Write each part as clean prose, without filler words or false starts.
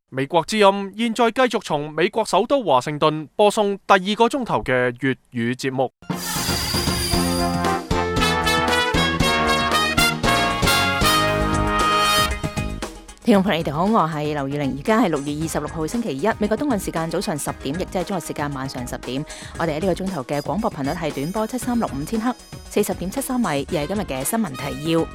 美國之音現在繼續從美國首都華盛頓播送第2個鐘頭嘅粵語節目。 聽眾朋友，你哋好，我係劉宇玲，而家係6月26號星期一，美國東岸時間早上10點，亦即係中國時間晚上10點。我哋喺呢個鐘頭嘅廣播頻率係短波7365千赫，40.73米，又係今日嘅新聞提要。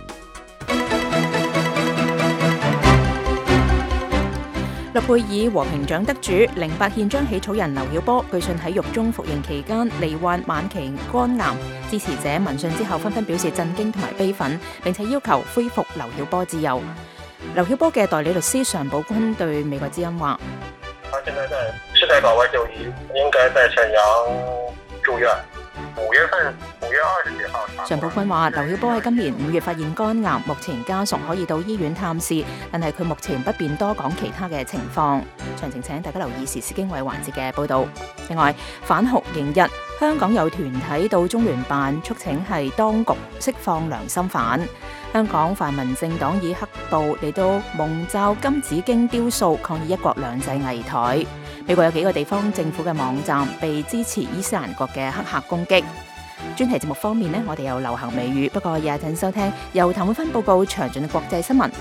諾貝爾和平獎得主08憲章起草人劉曉波，據信喺獄中服刑期間罹患晚期肝癌。支持者聞訊之後紛紛表示震驚同埋悲憤，並且要求恢復劉曉波自由。劉曉波嘅代理律師常寶君對美國之音話： 他現在是在港外就醫，應該在沈陽住院。5月20幾號。 常寶君話：劉曉波喺今年5月發現肝癌，目前家屬可以到醫院探視，但係佢目前不便多講其他嘅情況。詳情請大家留意時事經緯環節嘅報導。另外，反酷刑日，香港有團體到中聯辦促請係當局釋放良心犯。香港泛民政黨以黑布嚟到蒙罩金紫荊雕塑，抗議一國兩制危殆。美國有幾個地方政府嘅網站被支持伊斯蘭國嘅黑客攻擊。專題節目方面呢，我哋有流行美語，不過也請收聽由譚永芬報告詳盡嘅國際新聞。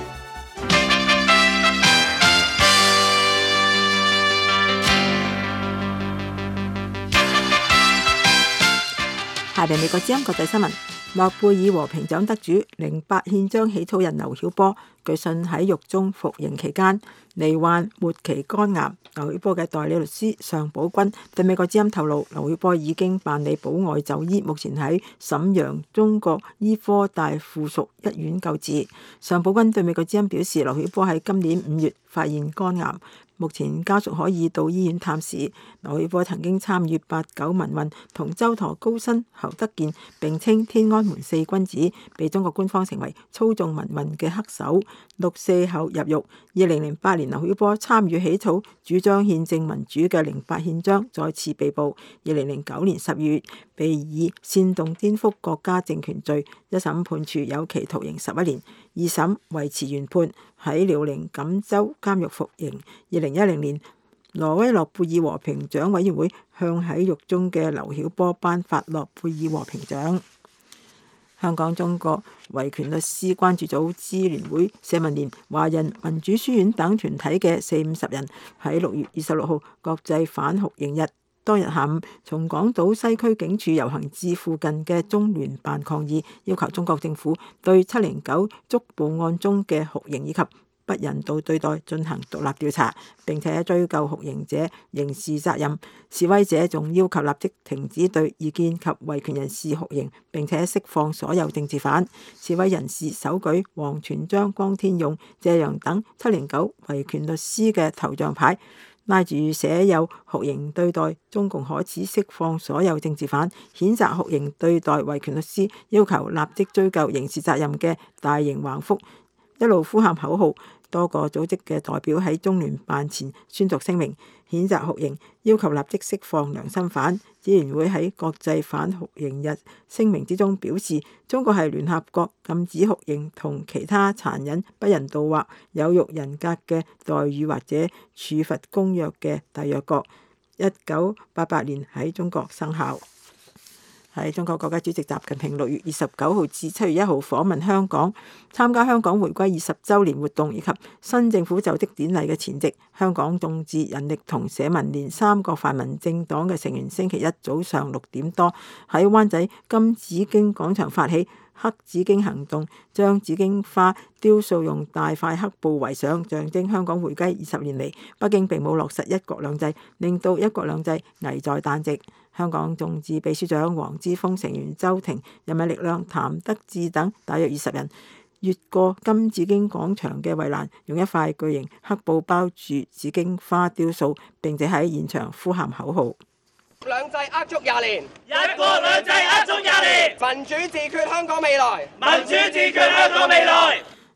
下邊美國之音國際新聞。諾貝爾和平獎得主08憲章起草人劉曉波，據信喺獄中服刑期間罹患末期肝癌。劉曉波嘅代理律師尚寶君對美國之音透露，劉曉波已經辦理保外就醫，目前喺瀋陽中國醫科大附屬醫院救治。尚寶君對美國之音表示，劉曉波喺今年5月發現肝癌，目前家屬可以到醫院探視。劉曉波曾經參與89民運同周舵高薪侯德健，並稱天安門4君子，被中國官方稱為操縱民運嘅黑手。6·4後入獄。2008年，劉曉波參與起草主張憲政民主嘅08憲章，再次被捕。2009年10月，被以煽動顛覆國家政權罪一審判處有期徒刑11年，二審維持原判，喺遼寧錦州監獄服刑。2010年，挪威諾貝爾和平獎委員會向喺獄中嘅劉曉波頒發諾貝爾和平獎。香港中國維權律師關注組支聯會、社民連、華人民主書院等團體嘅40-50人喺6月26號國際反酷刑日當日下午，從港島西區警署遊行至附近嘅中聯辦抗議，要求中國政府對709捉捕案中嘅酷刑以及不人道對待進行獨立調查，並且追究酷刑者刑事責任。示威者仲要求立即停止對異見及維權人士酷刑，並且釋放所有政治犯。示威人士手舉王全璋、江天勇、謝陽等709維權律師嘅頭像牌，拉住寫有酷刑對待中共可恥，釋放所有政治犯，譴責酷刑對待維權律師，要求立即追究刑事責任嘅大型橫幅，一路呼喊口號。多個組織嘅代表喺中聯辦前宣讀聲明，譴責酷刑，要求立即釋放良心犯。支聯會喺國際反酷刑日聲明之中表示，中國係聯合國禁止酷刑同其他殘忍、不人道或有辱人格嘅待遇或者處罰公約嘅締約國。1988年喺中國生效。喺中國國家主席習近平6月29號至7月1號訪問香港，參加香港回歸20週年活動以及新政府就職典禮嘅前夕，香港眾志、人力同社民連3個泛民政黨嘅成員星期一早上6點多喺灣仔金紫荊廣場發起黑紫荊行動，將紫荊花雕塑用大塊黑布圍上，象徵香港回歸20年嚟，北京並冇落實一國兩制，令到一國兩制危在旦夕。香港眾志秘書長黃之鋒、成員周庭、人民力量譚德志等大約20人越過金紫荊廣場嘅圍欄，用一塊巨型黑布包住紫荊花雕塑，並且喺現場呼喊口號： 兩制呃足20年， 一國兩制呃足20年， 民主自決香港未來， 民主自決香港未來。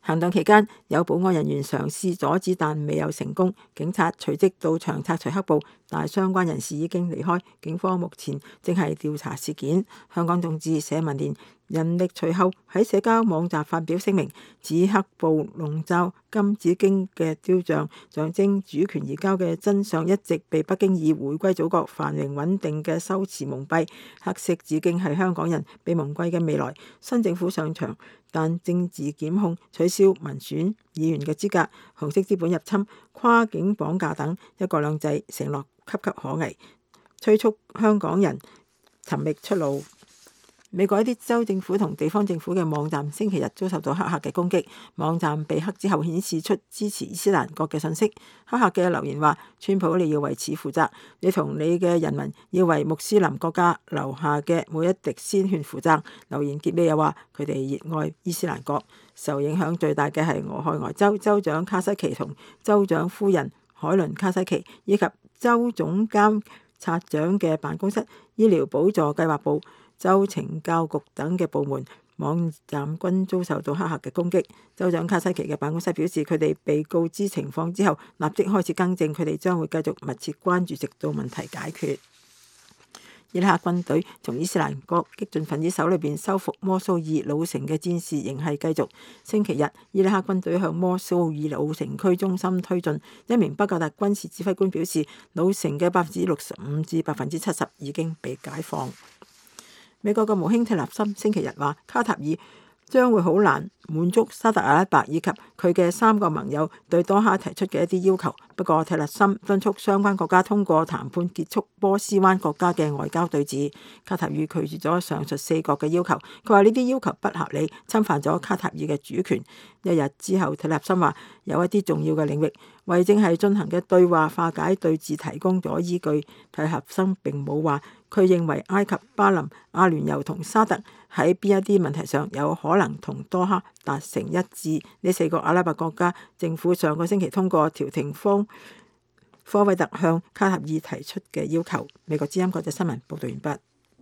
行動期間，有保安人員嘗試阻止，但未有成功。警察隨即到場拆除黑布，但相關人士已經離開。警方目前正係調查事件。香港眾志社民連人力隨後喺社交網站發表聲明，指黑布籠罩金紫荊嘅雕像，象徵主權移交嘅真相一直被北京以回歸祖國繁榮穩定嘅修辭蒙蔽。黑色紫荊係香港人被蒙蔽嘅未來。新政府上場，但政治檢控、取消民選議員嘅資格、紅色資本入侵、跨境綁架等一國兩制承諾岌岌可危，催促香港人尋覓出路。美國一啲州政府同地方政府嘅網站星期日遭受到黑客嘅攻擊，網站被黑之後顯示出支持伊斯蘭國嘅信息。黑客嘅留言話：川普，你要為此負責，你同你嘅人民要為穆斯林國家留下嘅每一滴鮮血負責。留言結尾又話佢哋熱愛伊斯蘭國。受影響最大嘅係俄亥俄州州長卡西奇同州長夫人海倫卡西奇，以及州總監察長嘅辦公室、醫療補助計劃部、州懲教局等嘅部門網站均遭受到黑客嘅攻擊。州長卡西奇嘅辦公室表示，佢哋被告知情況之後，立即開始更正，佢哋將會繼續密切關注，直到問題解決。伊拉克軍隊從伊斯蘭國激進分子手裏邊收復摩蘇爾老城嘅戰事仍係繼續。星期日，伊拉克軍隊向摩蘇爾老城區中心推進。一名巴格達軍事指揮官表示，老城嘅65%至70%已經被解放。美國國務卿蒂勒森星期日話，卡塔爾將會好難滿足沙特阿拉伯以及佢嘅3個盟友對多哈提出嘅一啲要求。不過，蒂勒森敦促相關國家通過談判結束波斯灣國家嘅外交對峙。卡塔爾拒絕咗上述4國嘅要求，佢話呢啲要求不合理，侵犯咗卡塔爾嘅主權。一日之後，蒂勒森話有一啲重要嘅領域為正係進行嘅對話化解對峙提供咗依據。蒂勒森並冇話佢認為埃及、巴林、阿聯酋同沙特喺邊一啲問題上有可能同多哈達成一致。呢4個阿拉伯國家政府上個星期通過調停方科威特向卡塔爾提出嘅要求。美國之音國際新聞報道完畢。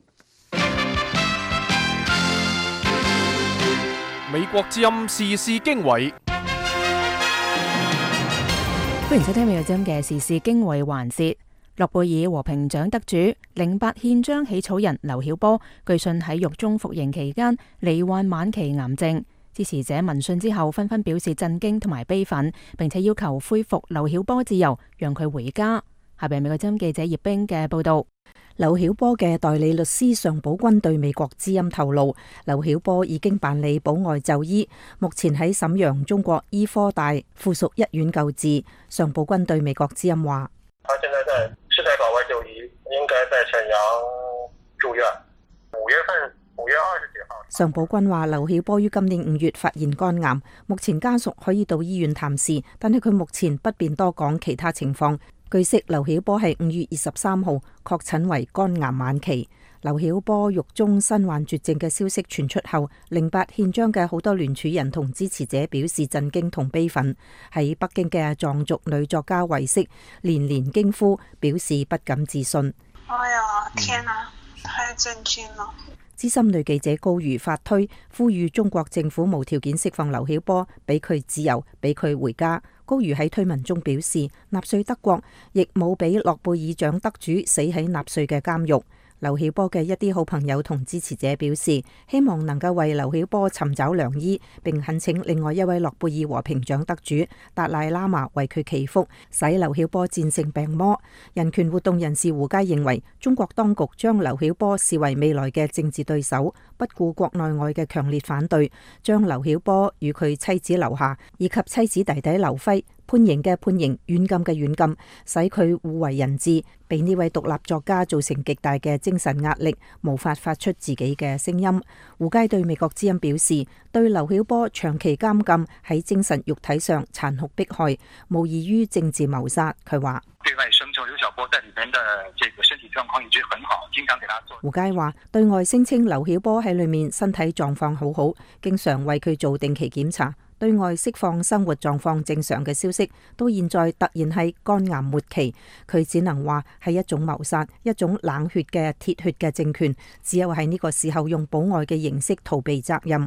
美國之音時事經緯， 歡迎收聽美國之音嘅時事經緯環節。諾貝爾和平獎得主08憲章起草人劉曉波，據信喺獄中服刑期間罹患晚期癌症。支持者聞訊之後紛紛表示震驚同埋悲憤，並且要求恢復劉曉波自由，讓佢回家。下邊美國之音記者葉冰嘅報道。劉曉波嘅代理律師尚寶君對美國之音透露，劉曉波已經辦理保外就醫，目前喺瀋陽中國醫科大附屬醫院救治。尚寶君對美國之音話： 他現在是在保外就醫，應該在沈陽住院。5月20幾號。 尚寶君話，劉曉波於今年5月發現肝癌，目前家屬可以到醫院探視，但係佢目前不便多講其他情況。據悉，劉曉波係5月23號確診為肝癌晚期。劉曉波獄中身患絕症嘅消息傳出後，08憲章嘅好多聯署人同支持者表示震驚同悲憤。喺北京嘅藏族女作家慧釋連連驚呼，表示不敢置信。 哎呀，天啊，太震驚了！ 資深女記者高瑜發推呼籲中國政府無條件釋放劉曉波，俾佢自由，俾佢回家。高瑜喺推文中表示，納粹德國亦冇俾諾貝爾獎得主死喺納粹嘅監獄。劉曉波嘅一啲好朋友同支持者表示，希望能夠為劉曉波尋找良醫，並懇請另外一位諾貝爾和平獎得主達賴喇嘛為佢祈福，使劉曉波戰勝病魔。人權活動人士胡佳認為，中國當局將劉曉波視為未來嘅政治對手，不顧國內外嘅強烈反對，將劉曉波與佢妻子劉霞以及妻子弟弟劉輝判刑嘅判刑，軟禁嘅軟禁，使佢互為人質，俾呢位獨立作家造成極大嘅精神壓力，無法發出自己嘅聲音。胡佳對美國之音表示，對劉曉波長期監禁喺精神肉體上殘酷迫害，無異於政治謀殺。佢話： 對外聲稱劉曉波在裏面的這個身體狀況一直很好，經常給他做。 胡佳話：對外聲稱劉曉波喺裏面身體狀況好好，經常為佢做定期檢查。對外釋放生活狀況正常嘅消息，到現在突然係肝癌末期，佢只能話係一種謀殺，一種冷血嘅鐵血嘅政權，只有喺呢個時候用保外嘅形式逃避責任。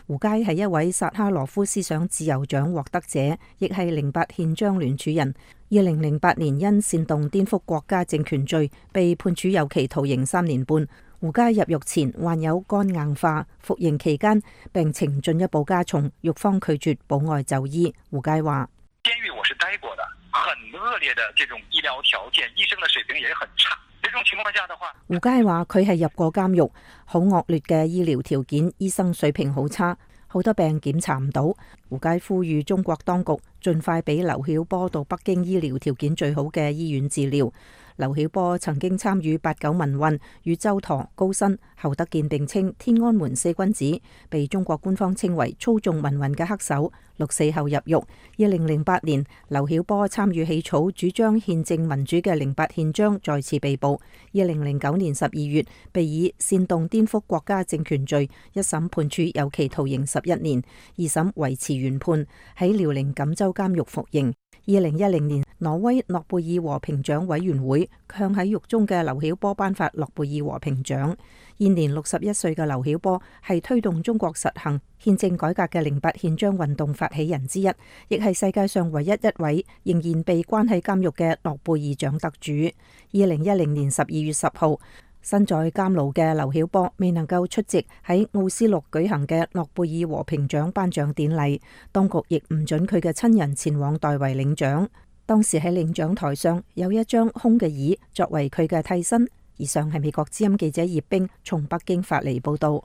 胡佳係一位薩哈羅夫思想自由獎獲得者，亦係08憲章聯署人。2008年因煽動顛覆國家政權罪被判處有期徒刑3年半。胡佳入獄前患有肝硬化，服刑期間病情進一步加重，獄方拒絕保外就醫。胡佳話： 監獄我是待過的，很惡劣的這種醫療條件，醫生的水平也很差。這種情況下的話， 胡佳話佢係入過監獄，好惡劣嘅醫療條件，醫生水平好差，好多病檢查唔到。胡佳呼籲中國當局盡快俾劉曉波到北京醫療條件最好嘅醫院治療。劉曉波曾經參與89民運，與周舵、高新、侯德健並稱天安門四君子，被中國官方稱為操縱民運嘅黑手。6.4後入獄。2008年，劉曉波參與起草主張憲政民主嘅08憲章，再次被捕。2009年12月，被以煽動顛覆國家政權罪一審判處有期徒刑11年，二審維持原判，喺遼寧錦州監獄服刑。2010年，挪威諾貝爾和平獎委員會向喺獄中嘅劉曉波頒發諾貝爾和平獎。現年61歲嘅劉曉波係推動中國實行憲政改革嘅08憲章運動發起人之一，亦係世界上唯一一位仍然被關喺監獄嘅諾貝爾獎得主。2010年12月10號，身在監牢嘅劉曉波未能夠出席喺奧斯陸舉行嘅諾貝爾和平獎頒獎典禮，當局亦唔准佢嘅親人前往代為領獎。當時喺領獎台上有一張空嘅椅作為佢嘅替身。以上係美國之音記者葉冰從北京發嚟報道。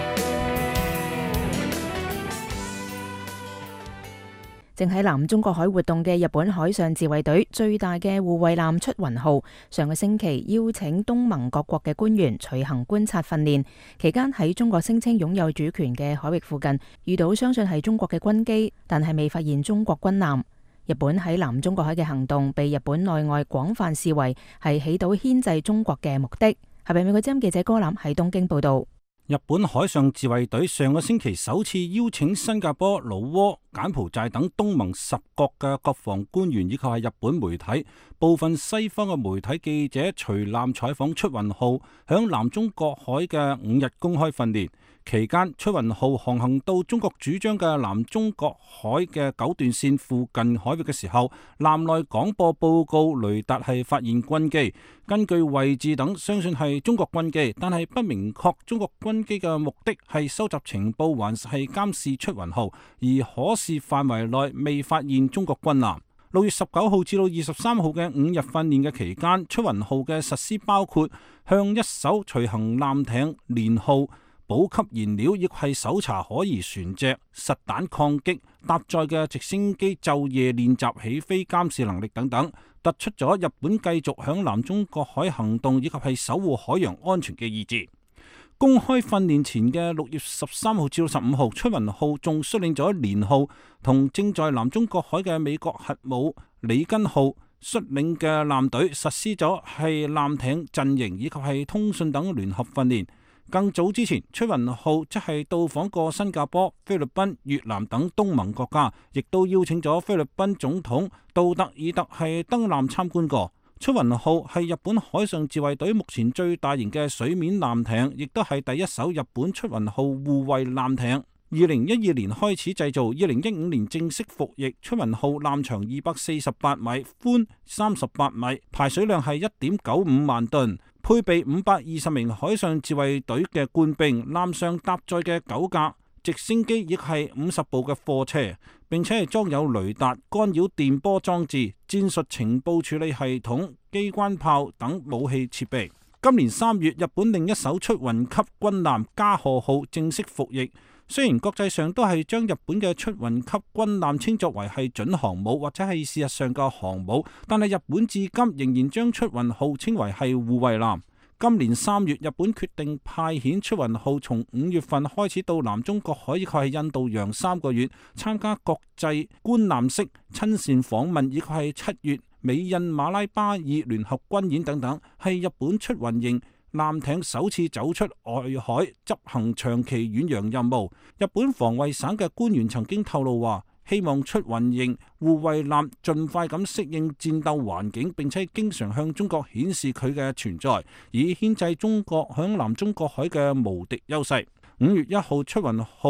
正喺南中國海活動嘅日本海上自衛隊最大嘅護衛艦出雲號，上個星期邀請東盟各國嘅官員隨行觀察訓練，期間喺中國聲稱擁有主權嘅海域附近遇到相信係中國嘅軍機，但係未發現中國軍艦。日本喺南中國海嘅行動被日本內外廣泛視為係起到牽制中國嘅目的。係咪美國之音記者哥欖喺東京報道？ 日本海上自衛隊上個星期首次邀請新加坡、老撾、柬埔寨等東盟10國嘅國防官員以及係日本媒體、部分西方嘅媒體記者隨艦採訪出雲號響南中國海嘅5日公開訓練。期間，出雲號航行到中國主張嘅南中國海嘅9段線附近海域嘅時候，艦內廣播報告雷達係發現軍機，根據位置等相信係中國軍機，但係不明確中國軍機嘅目的係收集情報還是係監視出雲號，而可視範圍內未發現中國軍艦。6月19號至到23號嘅5日訓練嘅期間，出雲號嘅實施包括向一艘隨行艦艇連號補給燃料，亦係搜查可疑船隻、實彈抗擊、搭載嘅直升機晝夜練習起飛監視能力等等，突出咗日本繼續響南中國海行動以及係守護海洋安全嘅意志。公開訓練前嘅6月13號至到15號，出雲號仲率領咗連號同正在南中國海嘅美國核武里根號率領嘅艦隊實施咗係艦艇陣營以及係通訊等聯合訓練。更早之前，出雲號則係到訪過新加坡、菲律賓、越南等東盟國家，亦都邀請咗菲律賓總統杜特爾特係登艦參觀過。出雲號係日本海上自衛隊目前最大型嘅水面艦艇，亦都係第一艘日本出雲號護衛艦艇。2012年開始製造，2015年正式服役。出雲號艦長248米，寬38米，排水量係1.95萬噸。配備520名海上自衛隊嘅官兵，艦上搭載嘅9架直升機，亦係50部嘅貨車，並且係裝有雷達、干擾電波裝置、戰術情報處理系統、機關炮等武器設備。今年3月，日本另一艘出雲級軍艦加賀號正式服役。雖然國際上都係將日本嘅出雲級軍艦稱作為係準航母或者係事實上嘅航母，但係日本至今仍然將出雲號稱為係護衛艦。今年3月，日本決定派遣出雲號從5月份開始到南中國海以及係印度洋3個月，參加國際觀艦式親善訪問，以及係7月美印馬拉巴爾聯合軍演等等，係日本出雲型艦艇首次走出外海執行長期遠洋任務。日本防衛省嘅官員曾經透露話，希望出雲型護衛艦盡快咁適應戰鬥環境，並且經常向中國顯示佢嘅存在，以牽制中國響南中國海嘅無敵優勢。5月1號，出雲號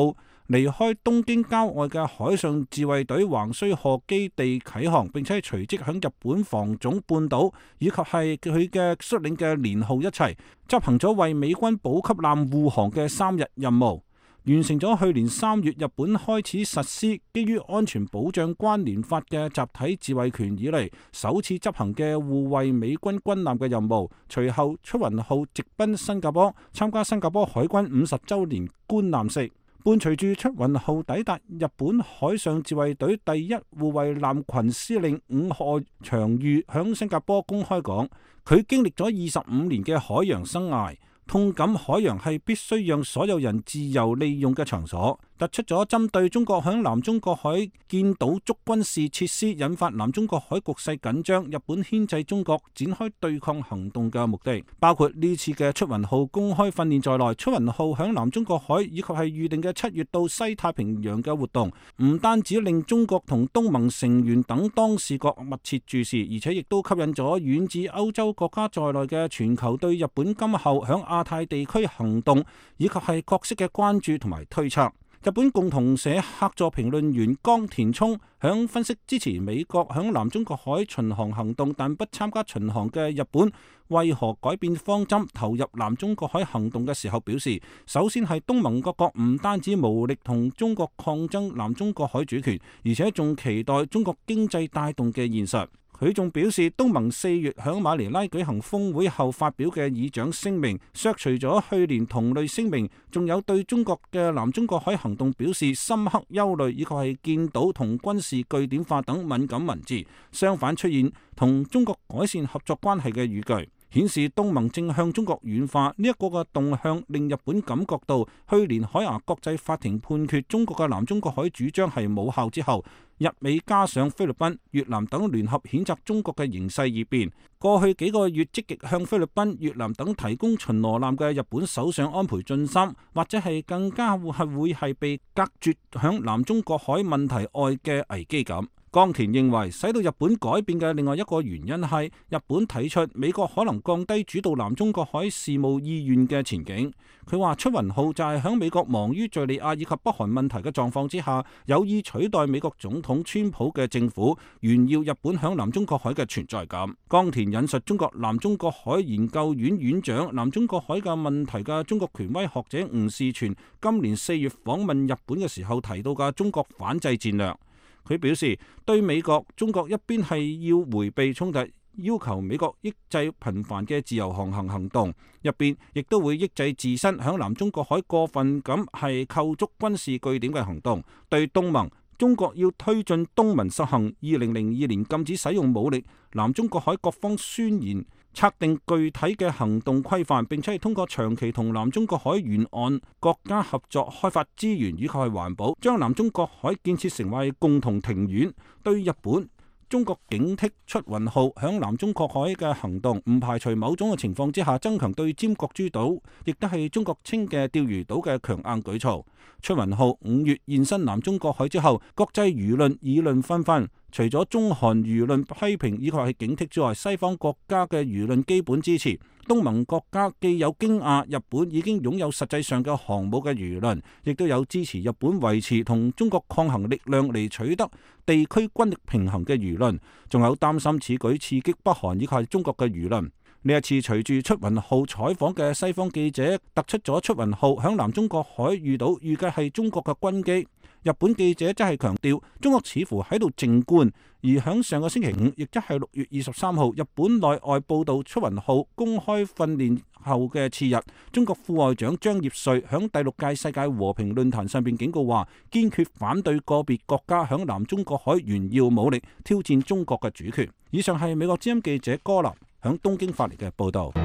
離開東京郊外嘅海上自衛隊橫須賀基地啟航，並且隨即響日本防總半島以及係佢嘅率領嘅連號一齊執行咗為美軍補給艦護航嘅3日任務，完成咗去年3月日本開始實施基於安全保障關聯法嘅集體自衛權以嚟首次執行嘅護衛美軍軍艦嘅任務。隨後出雲號直奔新加坡，參加新加坡海軍50週年觀艦式。伴隨住出雲號抵達日本海上自衛隊第一護衛艦群司令伍賀長裕響新加坡公開講，佢經歷咗25年嘅海洋生涯，痛感海洋係必須讓所有人自由利用嘅場所，突出咗針對中國響南中國海建島築軍事設施，引發南中國海局勢緊張，日本牽制中國展開對抗行動嘅目的。包括呢次嘅出雲號公開訓練在內，出雲號響南中國海以及係預定嘅7月到西太平洋嘅活動，唔單止令中國同東盟成員等當事國密切注視，而且亦都吸引咗遠至歐洲國家在內嘅全球對日本今後響亞太地區行動以及係角色嘅關注同埋推測。日本共同社客座評論員岡田聰響分析支持美國響南中國海巡航行動但不參加巡航嘅日本為何改變方針投入南中國海行動嘅時候表示，首先係東盟各國唔單止無力同中國抗爭南中國海主權，而且仲期待中國經濟帶動嘅現實。佢仲表示，東盟4月響馬尼拉舉行峰會後發表嘅議長聲明，削除咗去年同類聲明，仲有對中國嘅南中國海行動表示深刻憂慮，以及係建島同軍事據點化等敏感文字。相反，出現同中國改善合作關係嘅語句，顯示東盟正向中國軟化。呢一個嘅動向令日本感覺到，去年海牙國際法庭判決中國嘅南中國海主張係無效之後，日美加上菲律賓、越南等聯合譴責中國嘅形勢異變。過去幾個月積極向菲律賓、越南等提供巡邏艦嘅日本首相安倍晉三，或者係更加會係被隔絕響南中國海問題外嘅危機感。岡田認為，使到日本改變嘅另外一個原因係日本睇出美國可能降低主導南中國海事務意願嘅前景。佢話出雲號就係響美國忙於敘利亞以及北韓問題嘅狀況之下，有意取代美國總統川普嘅政府，炫耀日本響南中國海嘅存在感。岡田引述中國南中國海研究院院長、南中國海嘅問題嘅中國權威學者吳士全今年4月訪問日本嘅時候提到嘅中國反制戰略。佢表示，對美國，中國一邊係要迴避衝突，要求美國抑制頻繁嘅自由航行行動，入邊亦都會抑制自身響南中國海過分咁係構築軍事據點嘅行動。對東盟，中國要推進東盟實行2002年禁止使用武力，南中國海各方宣言策定具體嘅行動規範，並且係通過長期同南中國海沿岸國家合作開發資源以及係環保，將南中國海建設成為共同庭院。對日本，中國警惕出雲號響南中國海嘅行動，唔排除某種嘅情況之下增強對尖閣諸島，亦都係中國稱嘅釣魚島嘅強硬舉措。出雲號5月現身南中國海之後，國際輿論議論紛紛。除咗中韓輿論批評以及係警惕之外，西方國家嘅輿論基本支持。東盟國家既有驚訝日本已經擁有實際上嘅航母嘅輿論，亦都有支持日本維持同中國抗衡力量嚟取得地區軍力平衡嘅輿論，仲有擔心此舉刺激北韓以及係中國嘅輿論。呢一次隨住出雲號採訪嘅西方記者突出咗出雲號響南中國海遇到預計係中國嘅軍機。日本記者則係強調，中國似乎喺度靜觀。而響上個星期5，亦即係6月23號，日本內外報道出雲號公開訓練後嘅次日，中國副外長張業遂響第6屆世界和平論壇上邊警告話，堅決反對個別國家響南中國海炫耀武力，挑戰中國嘅主權。以上係美國之音記者柯林響東京發嚟嘅報道。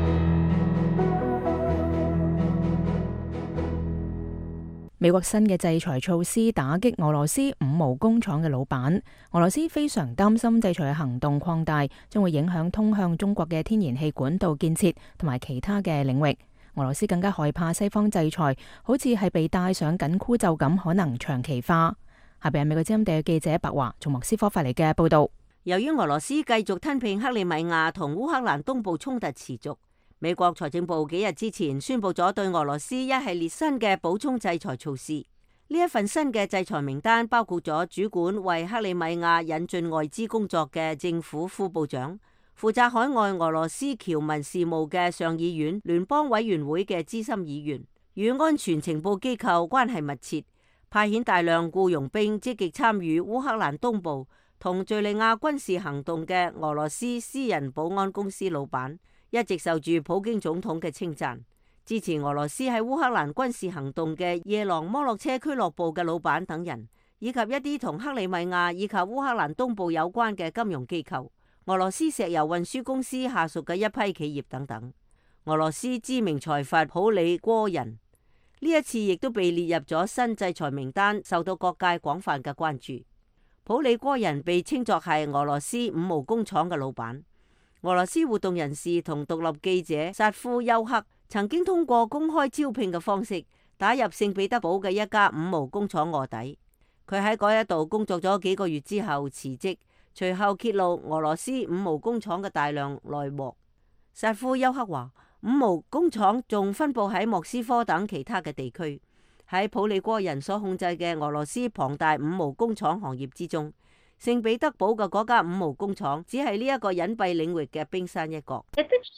美國新嘅制裁措施打擊俄羅斯五毛工廠嘅老闆，俄羅斯非常擔心制裁嘅行動擴大，將會影響通向中國嘅天然氣管道建設同埋其他嘅領域。俄羅斯更加害怕西方制裁好似係被戴上緊箍咒咁，可能長期化。下邊係美國之音地記者白華從莫斯科發嚟嘅報道。 由於俄羅斯繼續吞併克里米亞同烏克蘭東部衝突持續，美國財政部幾日之前宣布咗對俄羅斯一系列新嘅補充制裁措施。 呢一份新嘅制裁名單包括咗主管為克里米亞引進外資工作嘅政府副部長，負責海外俄羅斯僑民事務嘅上議院聯邦委員會嘅資深議員，與安全情報機構關係密切，派遣大量僱傭兵積極參與烏克蘭東部同敘利亞軍事行動嘅俄羅斯私人保安公司老闆，一直受住普京總統嘅稱讚。支持俄羅斯喺烏克蘭軍事行動嘅夜郎摩洛車俱樂部嘅老闆等人，以及一啲同克里米亞以及烏克蘭東部有關嘅金融機構、俄羅斯石油運輸公司下屬嘅一批企業等等。俄羅斯知名財閥普里戈人呢一次亦都被列入咗新制裁名單，受到各界廣泛嘅關注。普里戈人被稱作係俄羅斯五毛工廠嘅老闆。俄羅斯活動人士同獨立記者薩夫丘克曾經通過公開招聘嘅方式打入聖彼得堡嘅一家五毛工廠臥底。佢喺嗰一度工作咗幾個月之後辭職，隨後揭露俄羅斯五毛工廠嘅大量內幕。薩夫丘克話，五毛工廠仲分佈喺莫斯科等其他嘅地區。喺普里戈人所控制嘅俄羅斯龐大五毛工廠行業之中，聖彼得堡嘅嗰家五毛工廠只係呢一個隱蔽領域嘅冰山一角。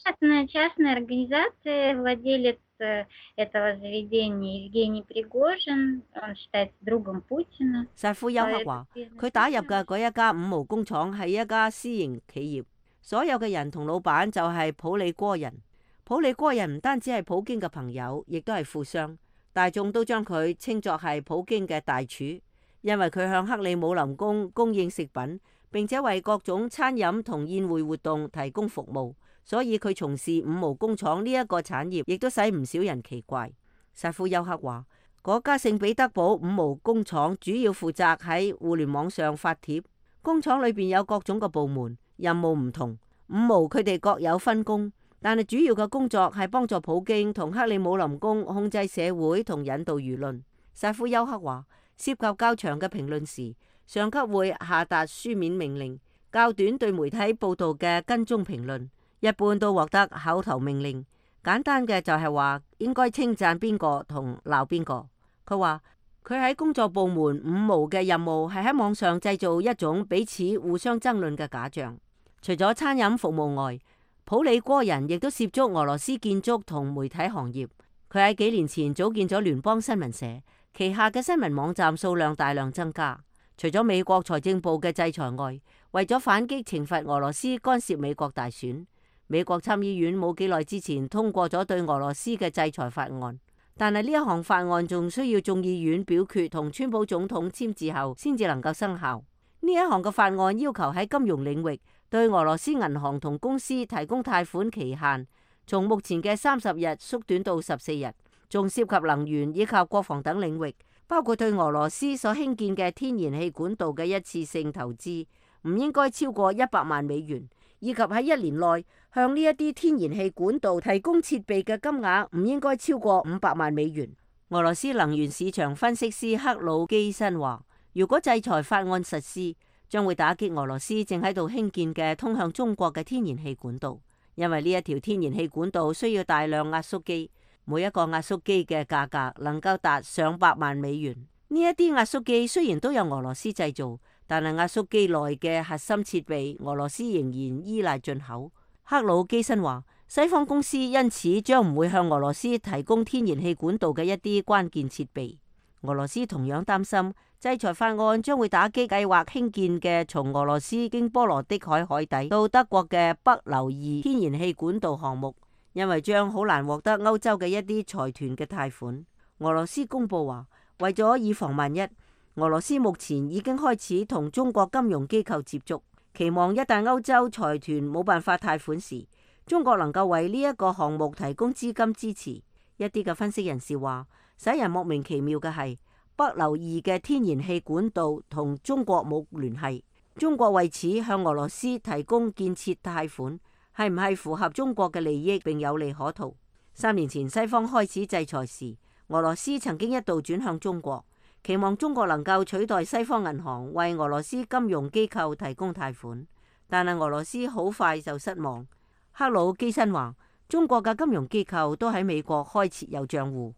薩夫丘克話，佢打入嘅嗰一家五毛工廠係一家私營企業，所有嘅人同老闆就係普里戈人。普里戈人唔單止係普京嘅朋友，亦都係富商，大眾都將佢稱作係普京嘅大廚。因為佢向克里姆林宮供應食品，並且為各種餐飲同宴會活動提供服務，所以佢從事五毛工廠呢一個產業，亦都使唔少人奇怪。薩夫丘克話，嗰家聖彼得堡五毛工廠主要負責喺互聯網上發帖，工廠裏邊有各種嘅部門，任務唔同。五毛佢哋各有分工，但係主要嘅工作係幫助普京同克里姆林宮控制社會同引導輿論。薩夫丘克話，涉及較長嘅評論時，上級會下達書面命令；較短對媒體報道嘅跟蹤評論，一般都獲得口頭命令。簡單嘅就係話應該稱讚邊個同鬧邊個。佢話佢喺工作部門五毛嘅任務係喺網上製造一種彼此互相爭論嘅假象。除咗餐飲服務外，普里戈人亦都涉足俄羅斯建築同媒體行業。佢喺幾年前組建咗聯邦新聞社。旗下嘅新聞網站數量大量增加。除咗美國財政部嘅制裁外，為咗反擊懲罰俄羅斯干涉美國大選，美國參議院冇幾耐之前通過咗對俄羅斯嘅制裁法案。但係呢一項法案仲需要眾議院表決同川普總統簽字後先至能夠生效。呢一項嘅法案要求喺金融領域對俄羅斯銀行同公司提供貸款期限，從目前嘅30日縮短到14日。仲涉及能源以及國防等領域，包括對俄羅斯所興建嘅天然氣管道嘅一次性投資唔應該超過100萬美元，以及喺1年內向呢一啲天然氣管道提供設備嘅金額唔應該超過500萬美元。俄羅斯能源市場分析師克魯基申話，如果制裁法案實施，將會打擊俄羅斯正喺度興建嘅通向中國嘅天然氣管道，因為呢一條天然氣管道需要大量壓縮機。每一個壓縮機嘅價格能夠達上百萬美元。呢一啲壓縮機雖然都有俄羅斯製造，但係壓縮機內嘅核心設備，俄羅斯仍然依賴進口。克魯基申話，西方公司因此將唔會向俄羅斯提供天然氣管道嘅一啲關鍵設備。俄羅斯同樣擔心制裁法案將會打擊計劃興建嘅從俄羅斯經波羅的海海底到德國嘅北流2天然氣管道項目。因為將好難獲得歐洲嘅一啲財團嘅貸款。俄羅斯公佈話，為咗以防萬一，俄羅斯目前已經開始同中國金融機構接觸，期望一旦歐洲財團冇辦法貸款時，中國能夠為呢一個項目提供資金支持。一啲嘅分析人士話，使人莫名其妙嘅係北流2嘅天然氣管道同中國冇聯繫，中國為此向俄羅斯提供建設貸款，係唔係符合中國嘅利益並有利可圖？3年前西方開始制裁時，俄羅斯曾經一度轉向中國，期望中國能夠取代西方銀行為俄羅斯金融機構提供貸款，但係俄羅斯好快就失望。克魯基申話，中國嘅金融機構都喺美國開設有賬戶，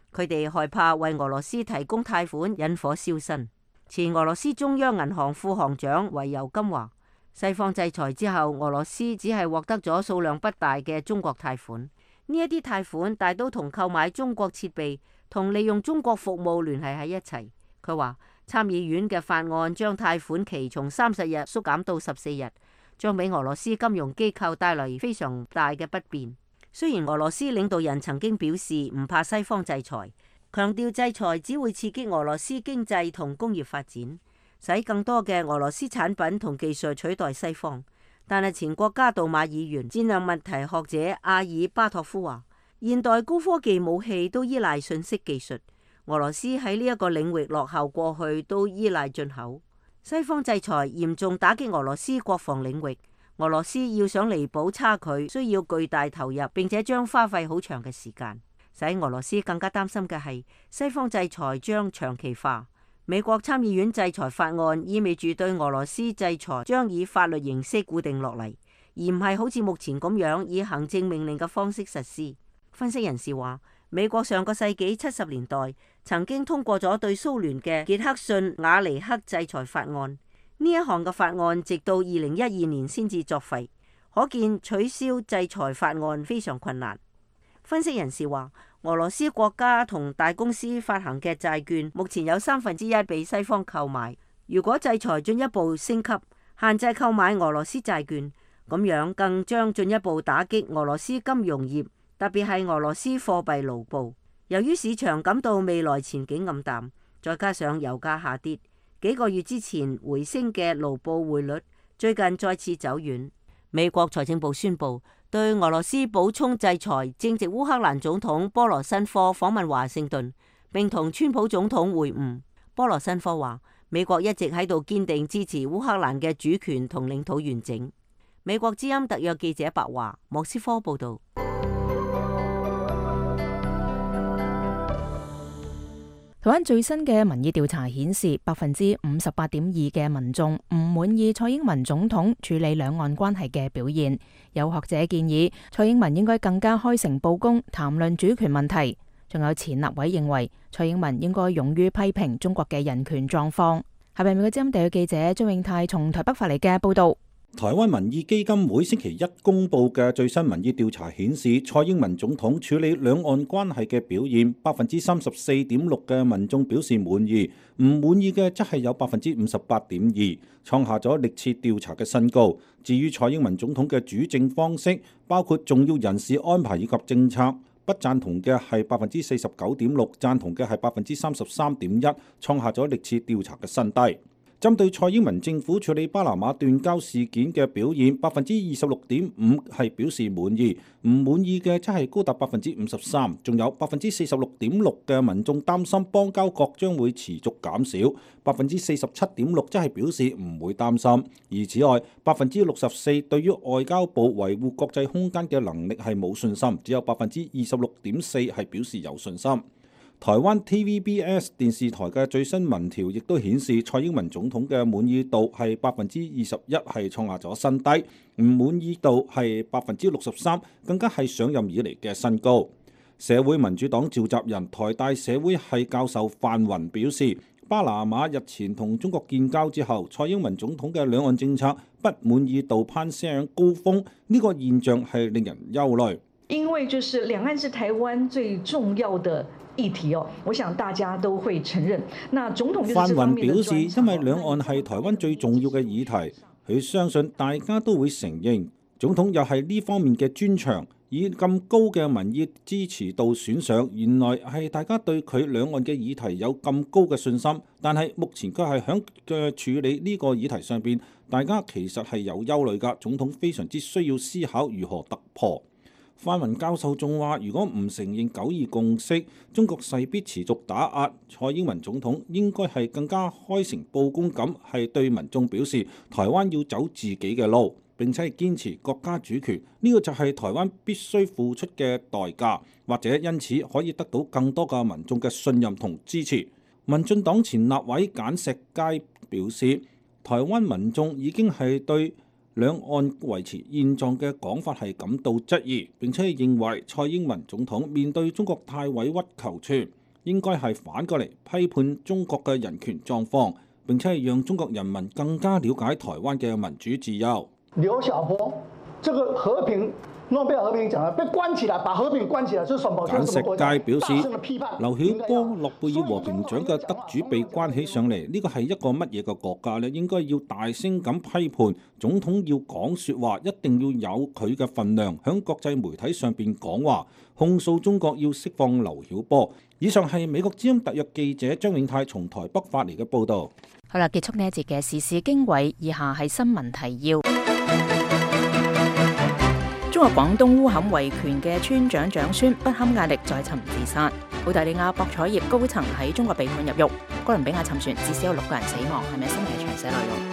佢哋害怕為俄羅斯提供貸款引火燒身。前俄羅斯中央銀行副行長維尤金話：西方制裁之後，俄羅斯只係獲得咗數量不大嘅中國貸款。呢一啲貸款大都同購買中國設備同利用中國服務聯繫喺一齊。佢話參議院嘅法案將貸款期從30日縮減到14日，將俾俄羅斯金融機構帶來非常大嘅不便。雖然俄羅斯領導人曾經表示唔怕西方制裁，強調制裁只會刺激俄羅斯經濟同工業發展，使更多嘅俄羅斯產品同技術取代西方。但係前國家杜馬議員戰略問題學者阿爾巴托夫話：現代高科技武器都依賴信息技術，俄羅斯喺呢一個領域落後過去都依賴進口。西方制裁嚴重打擊俄羅斯國防領域。俄羅斯要想彌補差距，需要巨大投入，並且將花費好長嘅時間。使俄羅斯更加擔心嘅係西方制裁將長期化。美國參議院制裁法案意味住對俄羅斯制裁將以法律形式固定落嚟，而唔係好似目前咁樣以行政命令嘅方式實施。分析人士話，美國上個世紀70年代曾經通過咗對蘇聯嘅傑克遜瓦尼克制裁法案。呢一項嘅法案直到2012年先至作廢，可見取消制裁法案非常困難。分析人士話，俄羅斯國家同大公司發行嘅債券目前有1/3被西方購買。如果制裁進一步升級，限制購買俄羅斯債券，咁樣更將進一步打擊俄羅斯金融業，特別係俄羅斯貨幣盧布。由於市場感到未來前景暗淡，再加上油價下跌，幾個月之前回升嘅盧布匯率最近再次走軟。美國財政部宣布對俄羅斯補充制裁，正值烏克蘭總統波羅申科訪問華盛頓，並同川普總統會晤。波羅申科話：美國一直喺度堅定支持烏克蘭嘅主權同領土完整。美國之音特約記者白華，莫斯科報道。 台灣最新嘅民意調查顯示，58.2%嘅民眾唔滿意蔡英文總統處理兩岸關係嘅表現。有學者建議，蔡英文應該更加開誠佈公談論主權問題。仲有前立委認為，蔡英文應該勇於批評中國嘅人權狀況。下邊美國之音特約記者張永泰從台北發嚟嘅報道。 台灣民意基金會星期一公布嘅最新民意調查顯示，蔡英文總統處理兩岸關係嘅表現，34.6%嘅民眾表示滿意，唔滿意嘅則係有58.2%，創下咗歷次調查嘅新高。至於蔡英文總統嘅主政方式，包括重要人事安排以及政策，不贊同嘅係49.6%，贊同嘅係33.1%，創下咗歷次調查嘅新低。針對蔡英文政府處理巴拿馬斷交事件嘅表現，26.5%係表示滿意，唔滿意嘅則係高達53%，仲有46.6%嘅民眾擔心邦交國將會持續減少，47.6%則係表示唔會擔心。而此外，64%對於外交部維護國際空間嘅能力係冇信心，只有26.4%係表示有信心。台灣 TVBS 電視台嘅最新民調亦都顯示，蔡英文總統嘅滿意度係21%，係創下咗新低；唔滿意度係63%，更加係上任以嚟嘅新高。社會民主黨召集人、台大社會系教授范雲表示，巴拿馬日前同中國建交之後，蔡英文總統嘅兩岸政策不滿意度攀升高峰，呢個現象係令人憂慮。 因為就是兩岸是台灣最重要的議題哦，我想大家都會承認。那總統范雲表示，因為兩岸係台灣最重要嘅議題，佢相信大家都會承認，總統又係呢方面嘅專長，以咁高嘅民意支持度選上，原來係大家對佢兩岸嘅議題有咁高嘅信心。但係目前佢係響嘅處理呢個議題上邊，大家其實係有憂慮㗎。總統非常之需要思考如何突破。范雲教授仲話，如果唔承認9·2共識，中國勢必持續打壓。蔡英文總統應該係更加開誠佈公咁，係對民眾表示台灣要走自己嘅路，並且係堅持國家主權。呢個就係台灣必須付出嘅代價，或者因此可以得到更多嘅民眾嘅信任同支持。民進黨前立委簡石佳表示，台灣民眾已經係對兩岸維持現狀嘅講法係感到質疑，並且認為蔡英文總統面對中國太委屈求全。 應該係反過嚟批判中國嘅人權狀況，並且係讓中國人民更加了解台灣嘅民主自由。 劉曉波，這個和平諾貝爾和平獎啊，被關起來，把和平關起來，是什麼？ 簡石佳表示，劉曉波諾貝爾和平獎嘅得主被關起上嚟，呢個係一個乜嘢嘅國家呢？應該要大聲咁批判，總統要講說話，一定要有佢嘅份量，響國際媒體上邊講話，控訴中國要釋放劉曉波。以上係美國之音特約記者張永泰從台北發嚟嘅報道。 好啦，結束呢一節嘅時事經緯，以下係新聞提要。中國廣東烏坎維權嘅村長長孫不堪壓力再尋自殺。澳大利亞博彩業高層喺中國被判入獄。哥倫比亞沉船至少有6個人死亡，係咪新聞嘅詳細內容？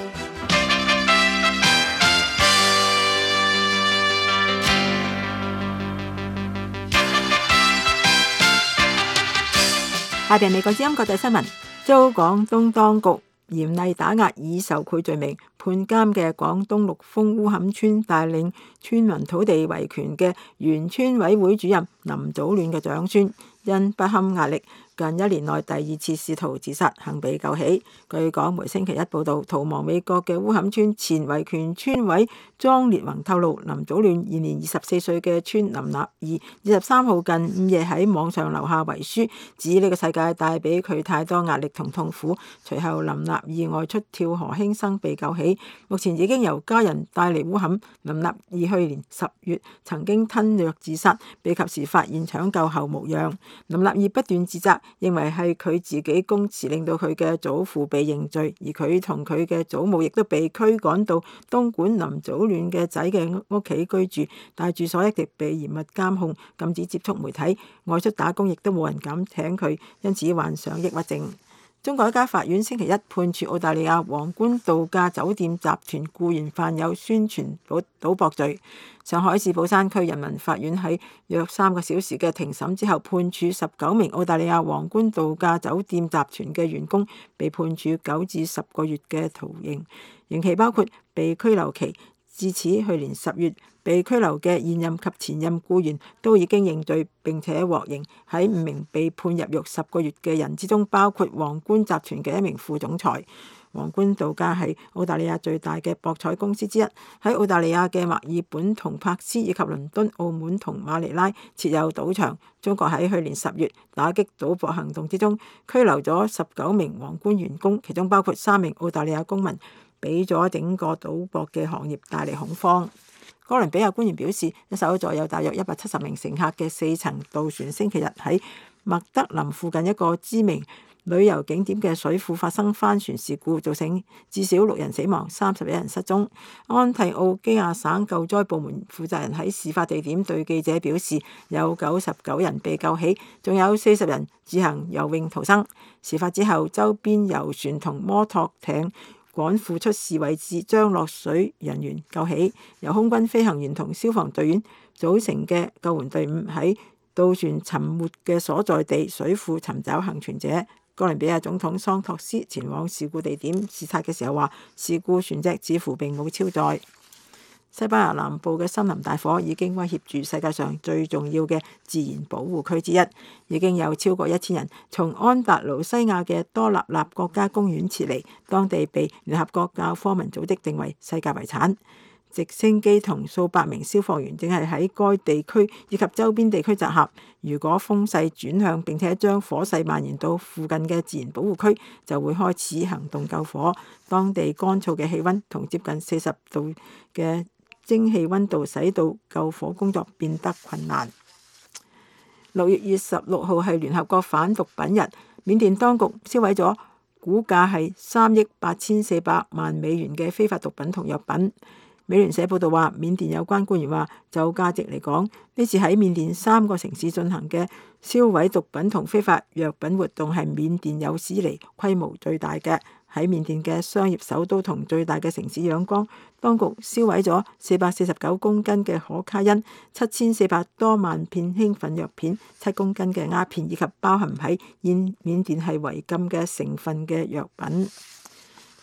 下邊美國之音國際新聞，遭廣東當局嚴厲打壓以受賄罪名判監嘅廣東陸豐烏坎村帶領村民土地維權嘅原村委會主任林祖戀嘅長孫，因不堪壓力，近1年內第2次試圖自殺，幸被救起。據港媒星期一報道，逃亡美國嘅烏坎村前維權村委莊烈宏透露，林祖戀現年24歲嘅村林立義23號近午夜喺網上留下遺書，指呢個世界帶俾佢太多壓力同痛苦。隨後林立義外出跳河輕生被救起，目前已經由家人帶離烏坎。林立義去年10月曾經吞藥自殺，被及時發現搶救後無恙。林立義不斷自責，認為係佢自己供詞令到佢嘅祖父被認罪，而佢同佢嘅祖母亦都被驅趕到東莞林祖戀嘅仔嘅屋企居住，但住所一直被嚴密監控，禁止接觸媒體，外出打工亦都冇人敢請佢，因此患上抑鬱症。中國一家法院星期一判處澳大利亞皇冠度假酒店集團僱員犯有宣傳賭博罪。上海市寶山區人民法院喺約3個小時嘅庭審之後，判處19名澳大利亞皇冠度假酒店集團嘅員工被判處9至10個月嘅徒刑，刑期包括被拘留期。至此，去年10月被拘留嘅現任及前任僱員都已經認罪並且獲刑。喺5名被判入獄10個月嘅人之中，包括皇冠集團嘅1名副總裁。皇冠度假係澳大利亞最大嘅博彩公司之一，喺澳大利亞嘅墨爾本同珀斯以及倫敦、澳門同馬尼拉設有賭場。中國喺去年10月打擊賭博行動之中，拘留咗19名皇冠員工，其中包括3名澳大利亞公民，俾咗整個賭博嘅行業帶嚟恐慌。哥倫比亞官員表示，一艘載有大約170名乘客嘅4層渡船星期日喺麥德林附近一個知名旅遊景點嘅水庫發生翻船事故，造成至少6人死亡，31人失蹤。安提奧基亞省救災部門負責人喺事發地點對記者表示，有99人被救起，仲有40人自行游泳逃生。事發之後，周邊遊船同摩托艇趕赴出事位置，將落水人員救起。由空軍飛行員同消防隊員組成嘅救援隊伍喺渡船沉沒嘅所在地水庫尋找幸存者。哥倫比亞總統桑托斯前往事故地點視察嘅時候話，事故船隻似乎並冇超載。西班牙南部嘅森林大火已經威脅住世界上最重要嘅自然保護區之一，已經有超過1000人從安達盧西亞嘅多納納國家公園撤離，當地被聯合國教科文組織定為世界遺產。直升機同數百名消防員正係喺該地區以及周邊地區集合。如果風勢轉向並且將火勢蔓延到附近嘅自然保護區，就會開始行動救火。當地乾燥嘅氣溫同接近40度嘅蒸汽溫度使到救火工作變得困難。6月26號係聯合國反毒品日，緬甸當局銷毀咗估價係3億8400萬美元嘅非法毒品同藥品。美聯社報道話，緬甸有關官員話，就價值嚟講，呢次喺緬甸3個城市進行嘅銷毀毒品同非法藥品活動係緬甸有史以嚟規模最大嘅。喺緬甸嘅商業首都同最大嘅城市仰光，當局銷毀咗449公斤嘅可卡因、7400多萬片興奮藥片、7公斤嘅鴉片，以及包含喺緬甸係違禁嘅成分嘅藥品。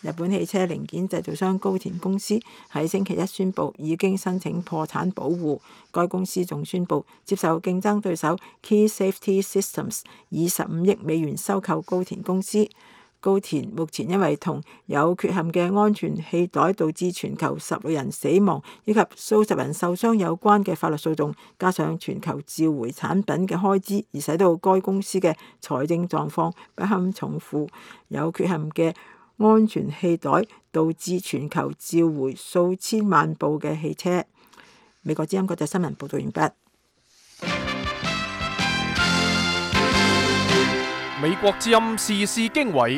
日本汽車零件製造商高田公司喺星期一宣布已經申請破產保護。該公司仲宣布接受競爭對手 Key Safety Systems 以15億美元收購高田公司。高田目前因為同有缺陷嘅安全氣袋導致全球16人死亡以及數十人受傷有關嘅法律訴訟，加上全球召回產品嘅開支，而使到該公司嘅財政狀況不堪重負。有缺陷嘅安全氣袋導致全球召回數千萬部嘅汽車。美國之音國際新聞報道完畢。 美國之音時事經緯，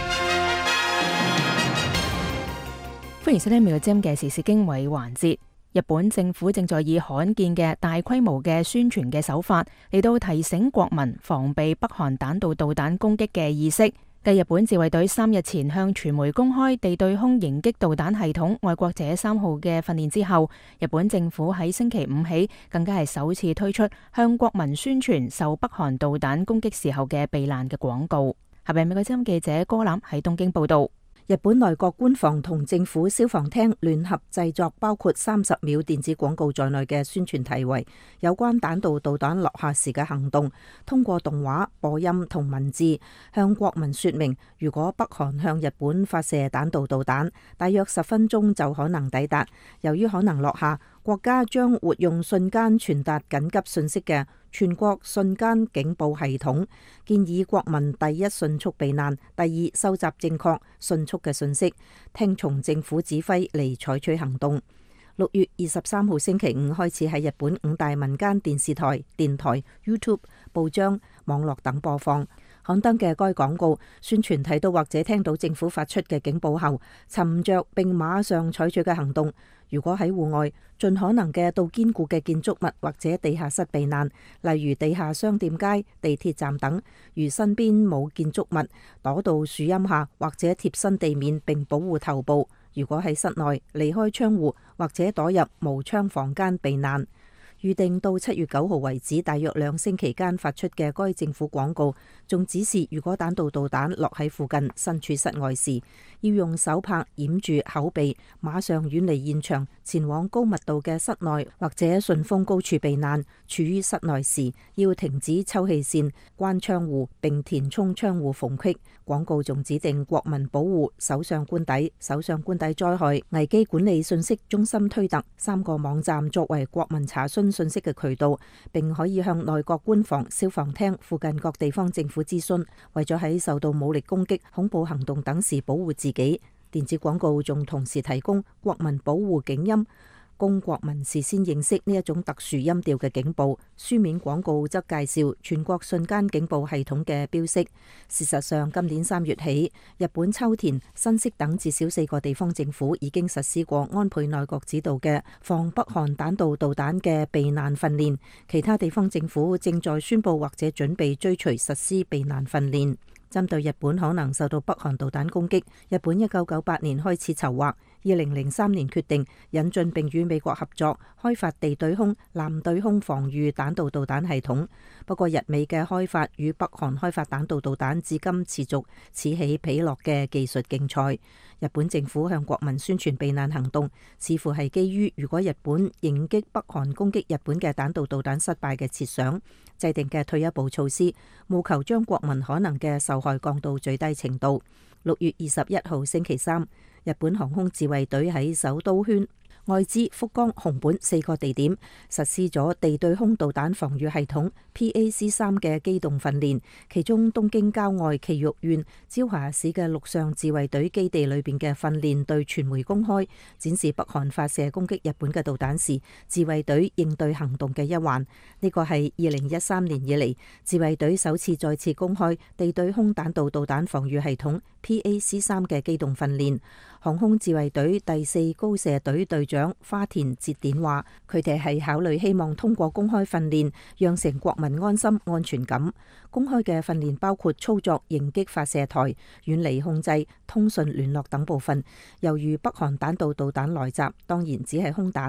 歡迎收聽美國之音嘅時事經緯環節。日本政府正在以罕見嘅大規模嘅宣傳嘅手法嚟到提醒國民防備北韓彈道導彈攻擊嘅意識。繼日本自衛隊3日前向傳媒公開地對空迎擊導彈系統愛國者3號嘅訓練之後，日本政府喺星期5起更加係首次推出向國民宣傳受北韓導彈攻擊時候嘅避難嘅廣告。下邊美國之音記者歌欖喺東京報道。 日本內閣官房同政府消防廳聯合製作包括30秒電子廣告在內嘅宣傳題為有關彈道導彈落下時嘅行動，通過動畫、播音同文字向國民說明，如果北韓向日本發射彈道導彈，大約10分鐘就可能抵達。由於可能落下，國家將活用瞬間傳達緊急信息嘅全國瞬間警報系統，建議國民第一迅速避難，第二收集正確迅速嘅信息，聽從政府指揮嚟採取行動。6月23號星期五開始喺日本5大民間電視台、電台、YouTube、報章、網絡等播放。刊登嘅該廣告宣傳睇到或者聽到政府發出嘅警報後，尋着並馬上採取嘅行動。如果喺戶外，盡可能嘅到堅固嘅建築物或者地下室避難，例如地下商店街、地鐵站等。如身邊冇建築物，躲到樹蔭下或者貼身地面並保護頭部。如果喺室內，離開窗戶或者躲入無窗房間避難。預定到7月9號為止，大約2星期間發出嘅該政府廣告，仲指示如果彈道導彈落喺附近、身處室外時，要用手帕掩住口鼻，馬上遠離現場，前往高密度嘅室內或者順風高處避難。處於室內時，要停止抽氣扇、關窗戶並填充窗戶縫隙。廣告仲指定國民保護首相官邸、首相官邸災害危機管理信息中心推特3個網站作為國民查詢信息嘅渠道，並可以向內閣官房、消防廳、附近各地方政府諮詢，為咗喺受到武力攻擊、恐怖行動等時保護自己。電子廣告仲同時提供國民保護警音，供國民事先認識呢一種特殊音調嘅警報。書面廣告則介紹全國瞬間警報系統嘅標識。事實上，今年3月起，日本秋田、新潟等至少4個地方政府已經實施過安倍內閣指導嘅防北韓彈道導彈嘅避難訓練，其他地方政府正在宣佈或者準備追隨實施避難訓練。針對日本可能受到北韓導彈攻擊，日本1998年開始籌劃，2003年決定引進並與美國合作開發地對空、艦對空防禦彈道導彈系統。不過日美嘅開發與北韓開發彈道導彈至今持續此起彼落嘅技術競賽。日本政府向國民宣傳避難行動，似乎係基於如果日本迎擊北韓攻擊日本嘅彈道導彈失敗嘅設想，制定嘅退一步措施，務求將國民可能嘅受害降到最低程度。6月21號星期三，日本航空自衛隊喺首都圈、愛知、福岡、熊本4個地點實施咗地對空導彈防禦系統 PAC-3嘅機動訓練，其中東京郊外埼玉縣朝霞市嘅陸上自衛隊基地裏邊嘅訓練對傳媒公開，展示北韓發射攻擊日本嘅導彈時自衛隊應對行動嘅一環。呢個係2013年以嚟自衛隊首次再次公開地對空彈道導彈防禦系統 PAC-3嘅機動訓練。航空自衛隊第4高射隊隊長花田節典話，佢哋係考慮希望通過公開訓練，釀成國民安心安全感。公開嘅訓練包括操作迎擊發射台、遠離控制、通訊聯絡等部分。由於北韓彈道導彈來襲，當然只係空彈。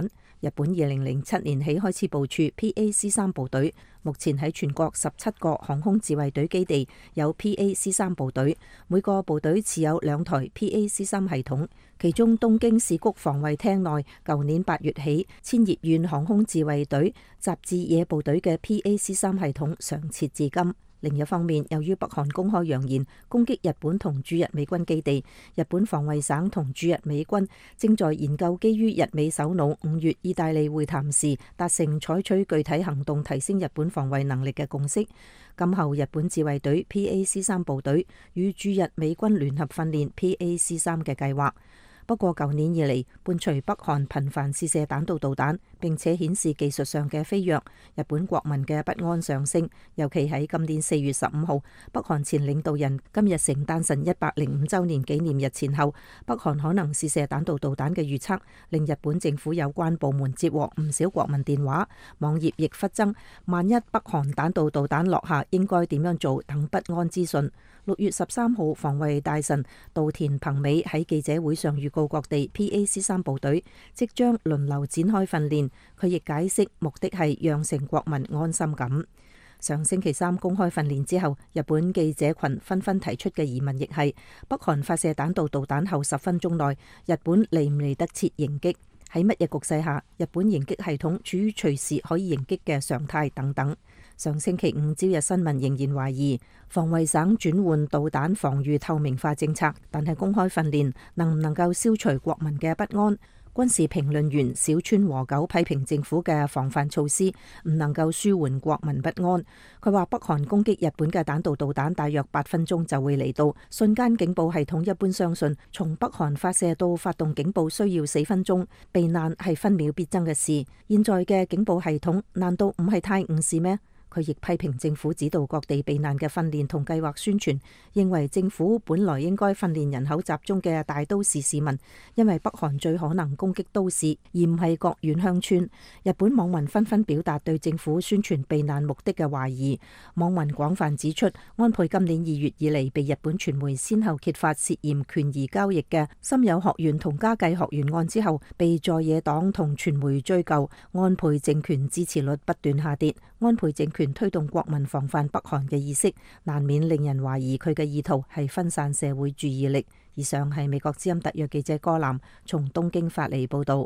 日本2007年起開始部署 PAC-3部隊，目前喺全國17個航空自衛隊基地有 PAC-3部隊，每個部隊持有2台 PAC-3系統。其中東京市谷防衛廳內舊年8月起，千葉縣航空自衛隊集至野部隊嘅 PAC-3系統常設至今。另一方面，由於北韓公開揚言攻擊日本同駐日美軍基地，日本防衛省同駐日美軍正在研究基於日美首腦5月意大利會談時達成採取具體行動提升日本防衛能力嘅共識。今後日本自衛隊 PAC-3部隊與駐日美軍聯合訓練 PAC-3嘅計劃。不過，舊年以嚟，伴隨北韓頻繁試射彈道導彈，並且顯示技術上嘅飛躍，日本國民嘅不安上升。尤其喺今年4月15號，北韓前領導人金日成誕辰105週年紀念日前後，北韓可能試射彈道導彈嘅預測，令日本政府有關部門接獲唔少國民電話，網頁亦忽增萬一北韓彈道導彈落下應該點樣做等不安資訊。6月13號，防衛大臣稻田朋美喺記者會上預告各地 PAC-3部隊即將輪流展開訓練。佢亦解釋目的係養成國民安心感。上星期三公開訓練之後，日本記者群紛紛提出嘅疑問亦係北韓發射彈道導彈後10分鐘內，日本嚟唔嚟得切迎擊？喺乜嘢局勢下，日本迎擊系統處於隨時可以迎擊嘅常態等等。上星期五朝日新聞仍然懷疑防衛省轉換導彈防禦透明化政策，但係公開訓練能唔能夠消除國民嘅不安？軍事評論員小川和久批評政府嘅防範措施唔能夠舒緩國民不安。佢話北韓攻擊日本嘅彈道導彈大約8分鐘就會嚟到，瞬間警報系統一般相信從北韓發射到發動警報需要4分鐘，避難係分秒必爭嘅事。現在嘅警報系統難道唔係太誤事咩？佢亦批評政府指導各地避難嘅訓練同計劃宣傳，認為政府本來應該訓練人口集中嘅大都市市民，因為北韓最可能攻擊都市，而唔係各縣鄉村。日本網民紛紛表達對政府宣傳避難目的嘅懷疑。網民廣泛指出，安倍今年2月以嚟被日本傳媒先後揭發涉嫌權宜交易嘅森友學園同家計學園案之後，被在野黨同傳媒追究，安倍政權支持率不斷下跌。安倍政權推動國民防範北韓嘅意識，難免令人懷疑佢嘅意圖係分散社會注意力。以上係美國之音特約記者柯南從東京發嚟報道。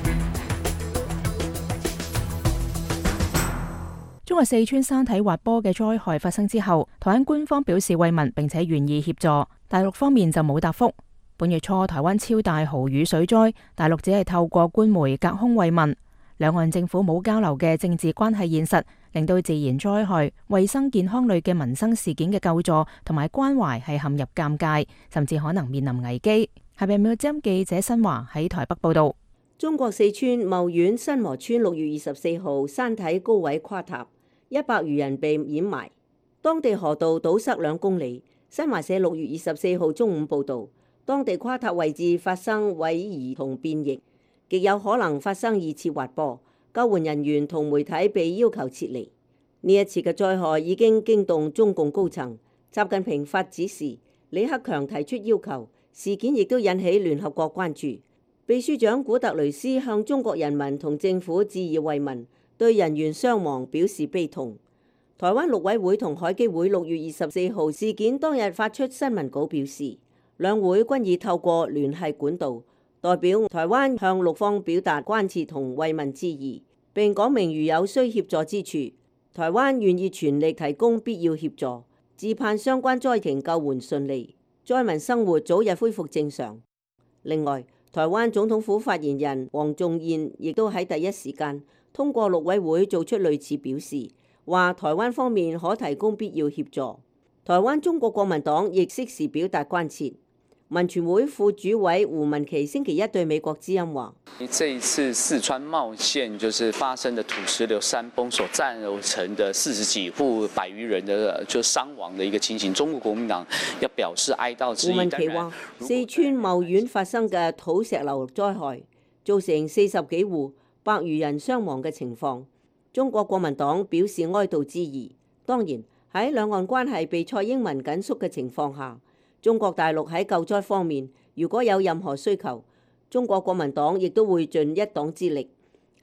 中國四川山體滑坡嘅災害發生之後，台灣官方表示慰問並且願意協助，大陸方面就冇答覆。本月初台灣超大豪雨水災，大陸只係透過官媒隔空慰問，兩岸政府冇交流嘅政治關係現實，令到自然災害、衛生健康類嘅民生事件嘅救助同埋關懷係陷入尷尬，甚至可能面臨危機。下邊美國之音記者新華喺台北報道。 中國四川茂縣新河村6月24號山體高位垮塌，100餘人被掩埋，當地河道堵塞2公里。新華社6月24號中午報道，當地垮塌位置發生位移同變形，極有可能發生2次滑坡。救援人員同媒體被要求撤離。呢一次嘅災害已經驚動中共高層，習近平發指示，李克強提出要求，事件亦都引起聯合國關注。秘書長古特雷斯向中國人民同政府致以慰問，對人員傷亡表示悲痛。台灣陸委會同海基會6月24號事件當日發出新聞稿表示，兩會均已透過聯繫管道代表台灣向陸方表達關切同慰問之意，並講明如有需協助之處，台灣願意全力提供必要協助，自盼相關災情救援順利，災民生活早日恢復正常。另外，台灣總統府發言人黃仲彥亦都喺第一時間通過陸委會做出類似表示，話台灣方面可提供必要協助。台灣中國國民黨亦適時表達關切。民權會副主委胡文琪星期一對美國之音話： 這一次四川茂縣就是發生的土石流山崩所造成的40幾戶100餘人的就傷亡的一個情形，中國國民黨要表示哀悼之意。 胡文琪話：四川茂縣發生嘅土石流災害造成40幾戶100餘人傷亡嘅情況，中國國民黨表示哀悼之意。當然喺兩岸關係被蔡英文緊縮嘅情況下，中國大陸喺救災方面如果有任何需求，中國國民黨亦都會盡一黨之力。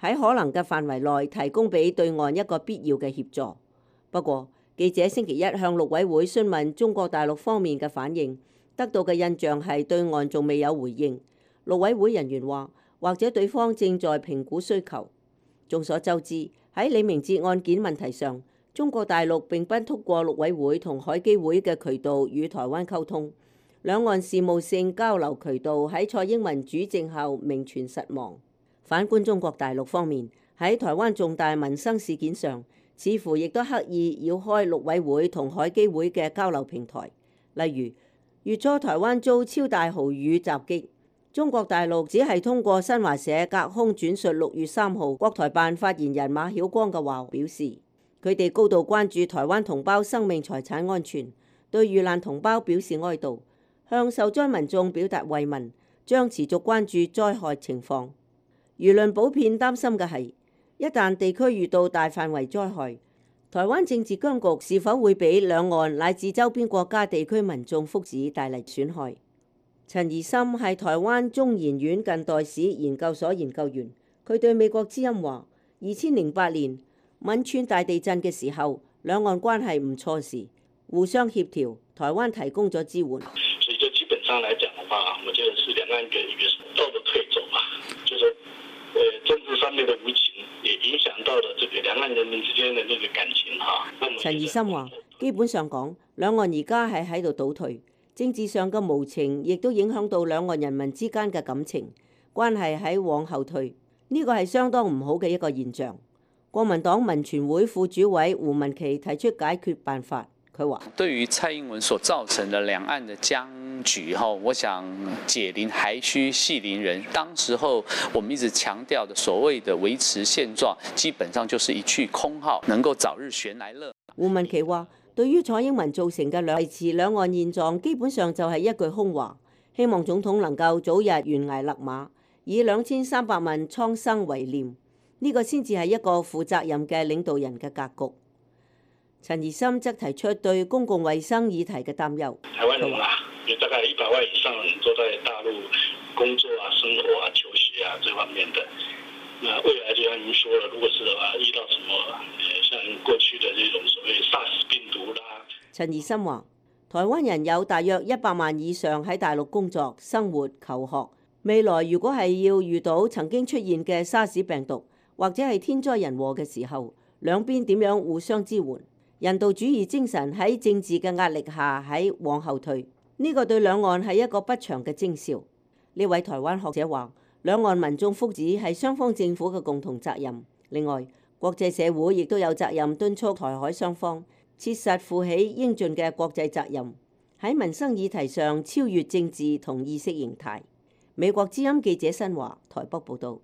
喺可能嘅範圍內提供俾對岸一個必要嘅協助。不過，記者星期一向陸委會詢問中國大陸方面嘅反應，得到嘅印象係對岸仲未有回應。陸委會人員話，或者對方正在評估需求。眾所周知，喺李明哲案件問題上，中國大陸並不通過陸委會同海基會嘅渠道與台灣溝通，兩岸事務性交流渠道喺蔡英文主政後名存實亡。反觀中國大陸方面，喺台灣重大民生事件上，似乎亦都刻意繞開陸委會同海基會嘅交流平台。例如，月初台灣遭超大豪雨襲擊，中國大陸只係通過新華社隔空轉述6月3號國台辦發言人馬曉光嘅話，表示佢哋高度關注台灣同胞生命財產安全，對遇難同胞表示哀悼，向受災民眾表達慰問，將持續關注災害情況。輿論普遍擔心嘅係，一旦地區遇到大範圍災害，台灣政治僵局是否會俾兩岸乃至周邊國家地區民眾福祉帶嚟損害？陳怡森係台灣中研院近代史研究所研究員，佢對美國之音話：2008年汶川大地震嘅時候，兩岸關係唔錯時，互相協調，台灣提供咗支援。 所以就基本上來講的話，我覺得是兩岸嘅一個道德退走嘛，就是政治上面的無情，也影響到了這個兩岸人民之間的那個感情哈。 陳怡森話：基本上講，兩岸而家係喺度倒退，政治上嘅無情亦都影響到兩岸人民之間嘅感情關係喺往後退，呢個係相當唔好嘅一個現象。國民黨民權會副主委胡文琪提出解決辦法，佢話： 對於蔡英文所造成的兩岸的僵局後，我想解鈴還須繫鈴人。當時候我們一直強調的所謂的維持現狀，基本上就是一句空號，能夠早日旋來樂。 胡文琪話：對於蔡英文造成嘅維持兩岸現狀，基本上就係一句空話，希望總統能夠早日懸崖勒馬，以2300萬蒼生為念，呢個先至係一個負責任嘅領導人嘅格局。陳怡森則提出對公共衛生議題嘅擔憂。 台灣人啊，有大概100萬以上的人都在大陸工作啊、生活啊、求學啊這方面的。那未來就像您說了，如果是遇到什麼像過去的這種所謂 SARS 病毒啦。 陳怡森話：台灣人有大約100萬以上喺大陸工作、生活、求學。未來如果係要遇到曾經出現嘅沙士病毒，或者係天災人禍嘅時候，兩邊點樣互相支援？人道主義精神喺政治嘅壓力下喺往後退，呢個對兩岸係一個不祥嘅徵兆。呢位台灣學者話：兩岸民眾福祉係雙方政府嘅共同責任。另外，國際社會亦都有責任敦促台海雙方切實負起應盡嘅國際責任，喺民生議題上超越政治同意識形態。美國之音記者新華台北報導。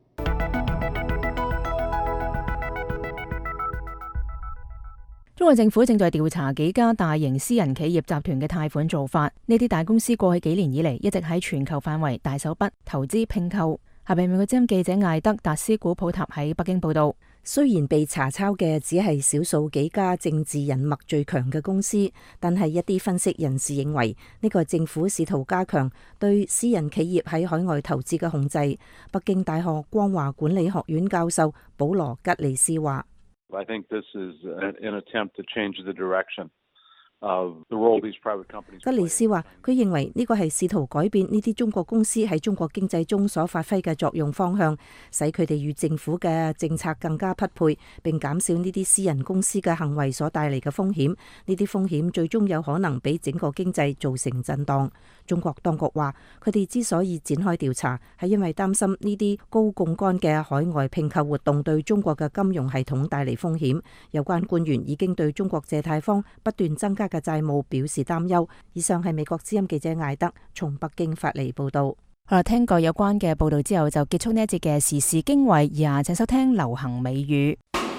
中國政府正在調查幾家大型私人企業集團嘅貸款做法。呢啲大公司過去幾年以嚟一直喺全球範圍大手筆投資併購。下邊美國之音記者艾德達斯古普塔喺北京報道。 雖然被查抄嘅只係少數幾家政治人脈最強嘅公司，但係一啲分析人士認為呢個政府試圖加強對私人企業喺海外投資嘅控制。北京大學光華管理學院教授保羅吉利斯話 I think this is an attempt to change the direction of the role these private companies play. 吉利斯話：佢認為呢個係試圖改變呢啲中國公司喺中國經濟中所發揮嘅作用方向，使佢哋與政府嘅政策更加匹配，並減少呢啲私人公司嘅行為所帶嚟嘅風險。呢啲風險最終有可能俾整個經濟造成震盪。中國當局話，佢哋之所以展開調查，係因為擔心呢啲高槓桿嘅海外併購活動對中國嘅金融系統帶嚟風險。有關官員已經對中國借貸方不斷增加嘅債務表示擔憂。以上係美國之音記者艾德從北京發嚟報道。 好啦，聽過有關嘅報道之後，就結束呢一節嘅時事經緯。以下請收聽流行美語。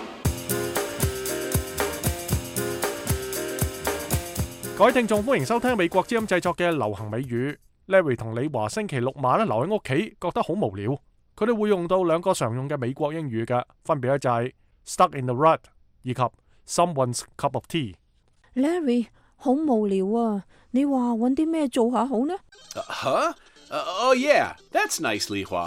各位聽眾，歡迎收聽美國之音製作嘅流行美語。Larry 同李華星期六晚留喺屋企，覺得好無聊。佢哋會用到兩個常用嘅美國英語嘅，分別咧就係 stuck in the rut 以及 someone's cup of tea。Larry 好無聊啊！你話揾啲咩做下好呢？ Oh yeah, that's nice, 李華。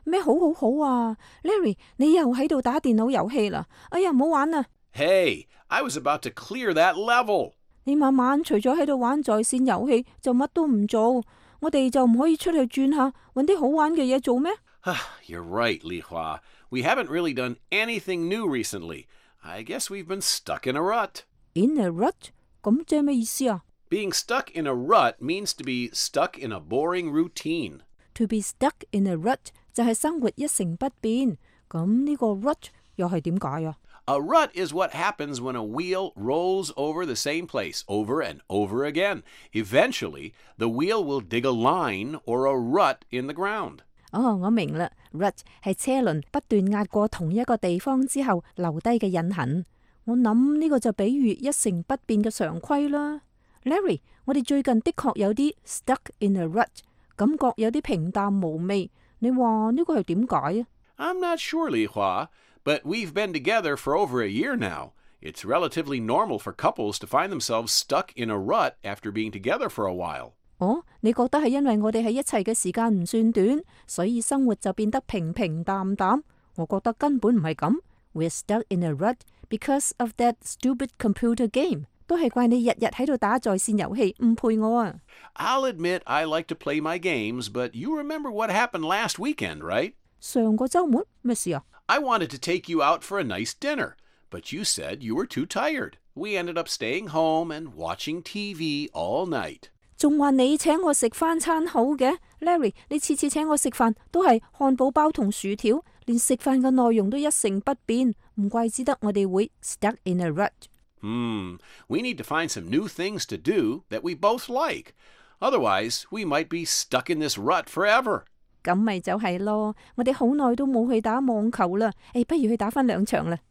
咩好好好啊 ，Larry， 你又喺度打電腦遊戲啦！哎呀，唔好玩啊！ Hey, I was about to clear that level. 你晚晚除咗喺度玩在線遊戲，就乜都唔做。我哋就唔可以出去轉下，搵啲好玩嘅嘢做咩？ You're right, Li Hua. We haven't really done anything new recently. I guess we've been stuck in a rut. In a rut？ 咁即係咩意思啊？ Being stuck in a rut means to be stuck in a boring routine. To be stuck in a rut 就係生活一成不變。咁呢個 rut 又係點解啊？ A rut is what happens when a wheel rolls over the same place over and over again. Eventually, the wheel will dig a line or a rut in the ground. 我明啦 ，rut 係車輪不斷壓過同一個地方之後留低嘅印痕。我諗呢個就比喻一成不變嘅常規啦。Larry， 我哋最近的確有啲 stuck in a rut， 感覺有啲平淡無味。你話呢個係點解啊？ I'm not sure, Li Hua, but we've been together for over a year now. It's relatively normal for couples to find themselves stuck in a rut after being together for a while. 你覺得係因為我哋喺一齊嘅時間唔算短，所以生活就變得平平淡淡？我覺得根本唔係咁。We're stuck in a rut because of that stupid computer game。都係怪你日日喺度打在線遊戲，唔陪我啊！ I'll admit I like to play my games, but you remember what happened last weekend, right? 上個週末咩事啊？ I wanted to take you out for a nice dinner, but you said you were too tired. We ended up staying home and watching TV all night. 仲話你請我食翻餐好嘅 ，Larry， 你次次請我食飯都係漢堡包同薯條，連食飯嘅內容都一成不變，唔怪之得我哋會 stuck in a rut。 We need to find some new things to do that we both like. Otherwise, we might be stuck in this rut forever. 咁咪就係咯，我哋好耐都冇去打網球啦，不如去打翻2場啦。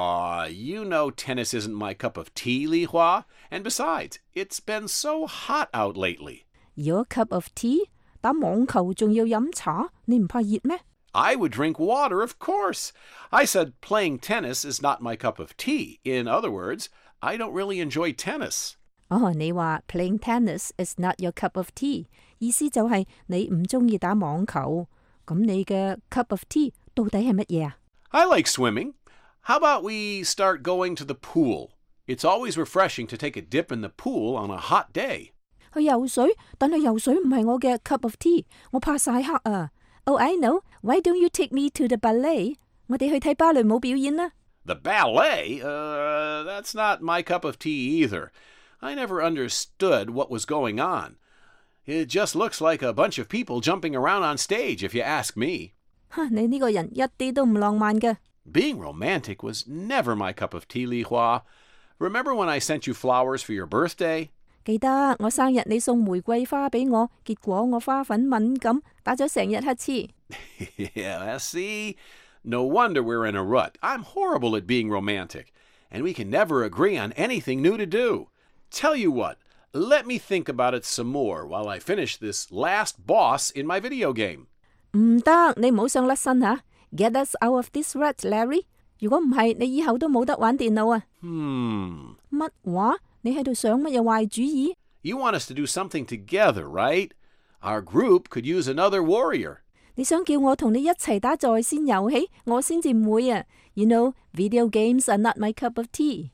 You know tennis isn't my cup of tea, Li Hua. And besides, it's been so hot out lately. Your cup of tea？ 打網球仲要飲茶，你唔怕熱咩？ I would drink water, of course. I said playing tennis is not my cup of tea. In other words, I don't really enjoy tennis. 你話 playing tennis is not your cup of tea， 意思就係你唔中意打網球。咁你嘅 cup of tea 到底係乜嘢啊？ I like swimming. How about we start going to the pool? It's always refreshing to take a dip in the pool on a hot day. 去游水，但係游水唔係我嘅 cup of tea， 我怕曬黑啊。Oh, I know. Why don't you take me to the ballet? 我哋去睇芭蕾舞表演啦。 The ballet? That's not my cup of tea either. I never understood what was going on. It just looks like a bunch of people jumping around on stage, if you ask me. 你呢個人一啲都唔浪漫嘅。 Being romantic was never my cup of tea, Li Hua. Remember when I sent you flowers for your birthday? 記得我生日你送玫瑰花俾我，結果我花粉敏感，打咗成日乞嗤。 Yeah, see? No wonder we're in a rut. I'm horrible at being romantic. And we can never agree on anything new to do. Tell you what, let me think about it some more while I finish this last boss in my video game. 唔得，你唔好想甩身吓。Get us out of this rut, Larry. 如果唔係，你以後都冇得玩電腦啊。乜話？你喺度想乜嘢壞主意？ You want us to do something together, right? Our group could use another warrior. 你想叫我同你一齊打在線遊戲，我先至唔會啊。You know, video games are not my cup of tea.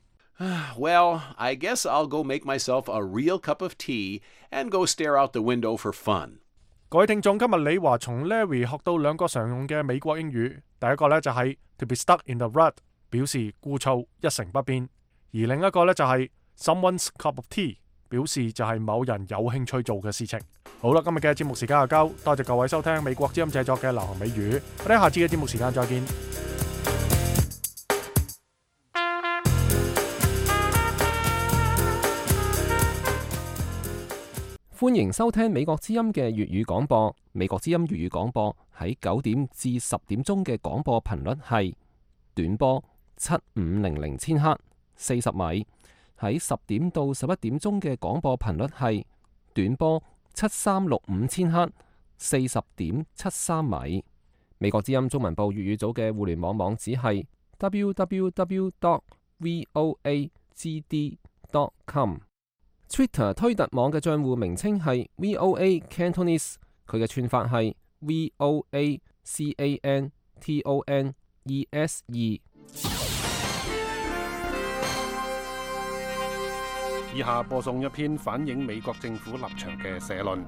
Well, I guess I'll go make myself a real cup of tea and go stare out the window for fun. 各位聽眾，今日李華從 Larry 學到2個常用嘅美國英語。第一個呢就係 to be stuck in the rut， 表示枯燥一成不變；而另一個呢就係 someone's cup of tea， 表示就係某人有興趣做嘅事情。好啦，今日嘅節目時間就夠，多謝各位收聽美國之音製作嘅流行美語。我哋下次嘅節目時間再見。 歡迎收聽美國之音嘅粵語廣播。美國之音粵語廣播喺9點至10點鐘嘅廣播頻率係短波7500千赫40米，喺10點到11點鐘嘅廣播頻率係短波7365千赫40.73米。美國之音中文部粵語組嘅互聯網網址係 www.voagd.com。Twitter 推特網嘅賬戶名稱係 VOA Cantonese， 佢嘅串法係 VOA CANTONESE。 以下播送一篇反映美國政府立場嘅社論。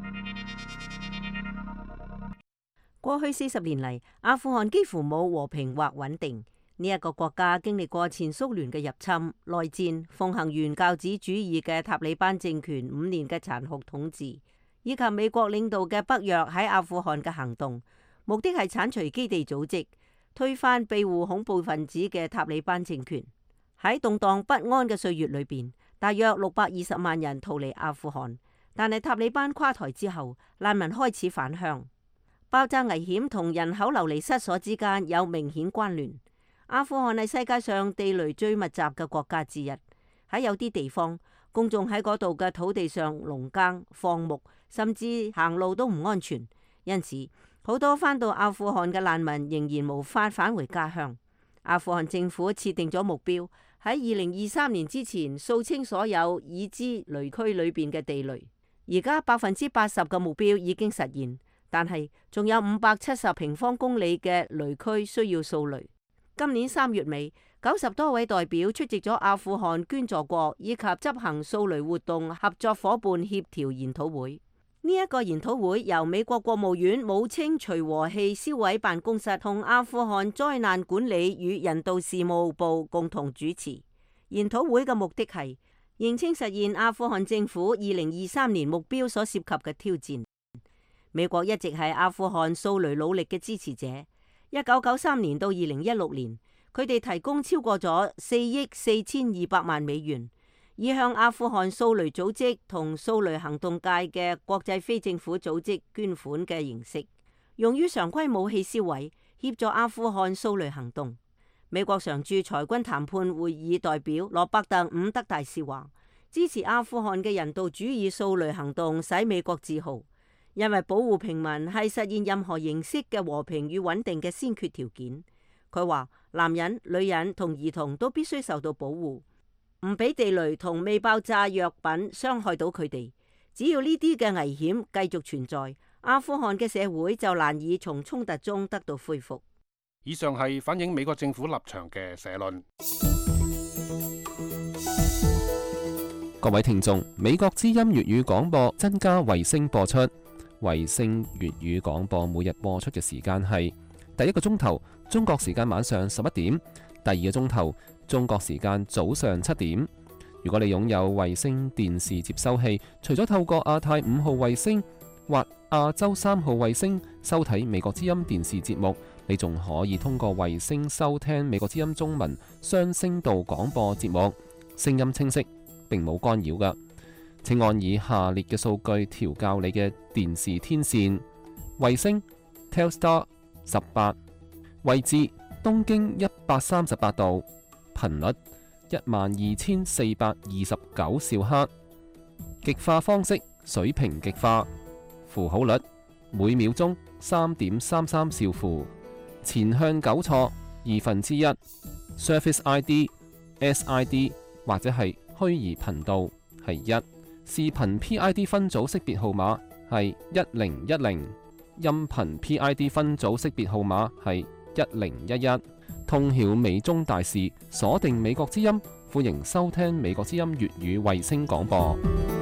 過去40年嚟，阿富汗幾乎冇和平或穩定。呢一個國家經歷過前蘇聯嘅入侵、內戰、奉行原教旨主義嘅塔利班政權5年嘅殘酷統治，以及美國領導嘅北約喺阿富汗嘅行動，目的係剷除基地組織，推翻庇護恐怖分子嘅塔利班政權。喺動盪不安嘅歲月裏邊，大約620萬人逃離阿富汗，但係塔利班垮台之後，難民開始返鄉。爆炸危險同人口流離失所之間有明顯關聯。阿富汗係世界上地雷最密集嘅國家之一，喺有啲地方，公眾喺嗰度嘅土地上農耕、放牧，甚至行路都唔安全。因此，好多返到阿富汗嘅難民仍然無法返回家鄉。阿富汗政府設定咗目標，喺2023年之前掃清所有已知雷區裏邊嘅地雷。而家80%嘅目標已經實現，但係仲有570平方公里嘅雷區需要掃雷。今年3月尾，90多位代表出席咗阿富汗捐助國以及執行掃雷活動合作夥伴協調研討會。呢一個研討會由美國國務院武稱除和氣銷毀辦公室同阿富汗災難管理與人道事務部共同主持。研討會嘅目的係認清實現阿富汗政府2023年目標所涉及嘅挑戰。美國一直係阿富汗掃雷努力嘅支持者。1993年到2016年，佢哋提供超過咗4億4200萬美元，以向阿富汗掃雷組織同掃雷行動界嘅國際非政府組織捐款嘅形式，用於常規武器銷毀，協助阿富汗掃雷行動。美國常駐裁軍談判會議代表羅伯特·伍德大使話，支持阿富汗嘅人道主義掃雷行動使美國自豪。因為保護平民係實現任何形式嘅和平與穩定嘅先決條件。佢話男人、女人同兒童都必須受到保護，唔俾地雷同未爆炸藥品傷害到佢哋。只要呢啲嘅危險繼續存在，阿富汗嘅社會就難以從衝突中得到恢復。 以上係反映美國政府立場嘅社論。 各位聽眾，美國之音粵語廣播增加衛星播出。衛星粵語廣播每日播出嘅時間係第一個鐘頭中國時間晚上11點，第二個鐘頭中國時間早上7點。如果你擁有衛星電視接收器，除咗透過亞太5號衛星或亞洲3號衛星收睇美國之音電視節目，你仲可以通過衛星收聽美國之音中文雙聲道廣播節目，聲音清晰，並冇干擾㗎。請按以下列嘅數據調校你嘅電視天線：衛星 Telstar 18，位置東經138度，頻率12429兆赫，極化方式水平極化，符號率每秒鐘3.33兆符，前向糾錯1/2， Surface ID SID 或者係虛擬頻道係1。視頻 PID 分組識別號碼係1010，音頻 PID 分組識別號碼係1011。通曉美中大事，鎖定美國之音，歡迎收聽美國之音粵語衛星廣播。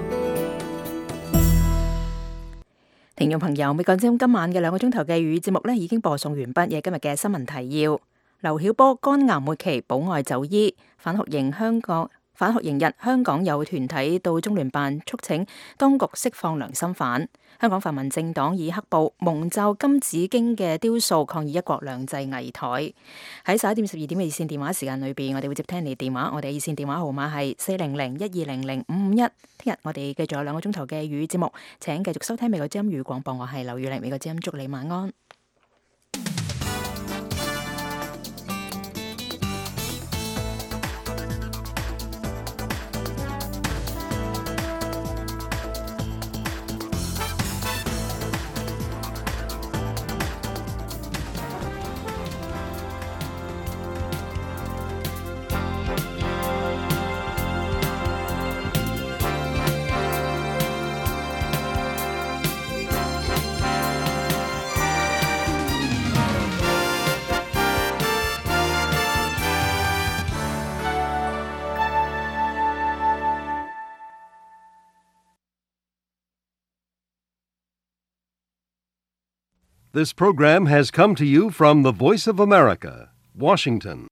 聽眾朋友，美國之音今晚嘅2個鐘頭嘅粵語節目已經播送完畢。嘅今日嘅新聞提要：劉曉波肝癌末期保外就醫，反酷刑日，香港有團體到中聯辦促請當局釋放良心犯。香港泛民政黨以黑布蒙罩金紫荊嘅雕塑抗議一國兩制危殆。喺11點、12點嘅熱線電話時間裏邊，我哋會接聽你電話。我哋熱線電話號碼係400-1200-551。聽日我哋繼續有2個鐘頭嘅粵語節目，請繼續收聽美國之音粵語廣播。我係劉宇玲，美國之音祝你晚安。 This program has come to you from the Voice of America, Washington.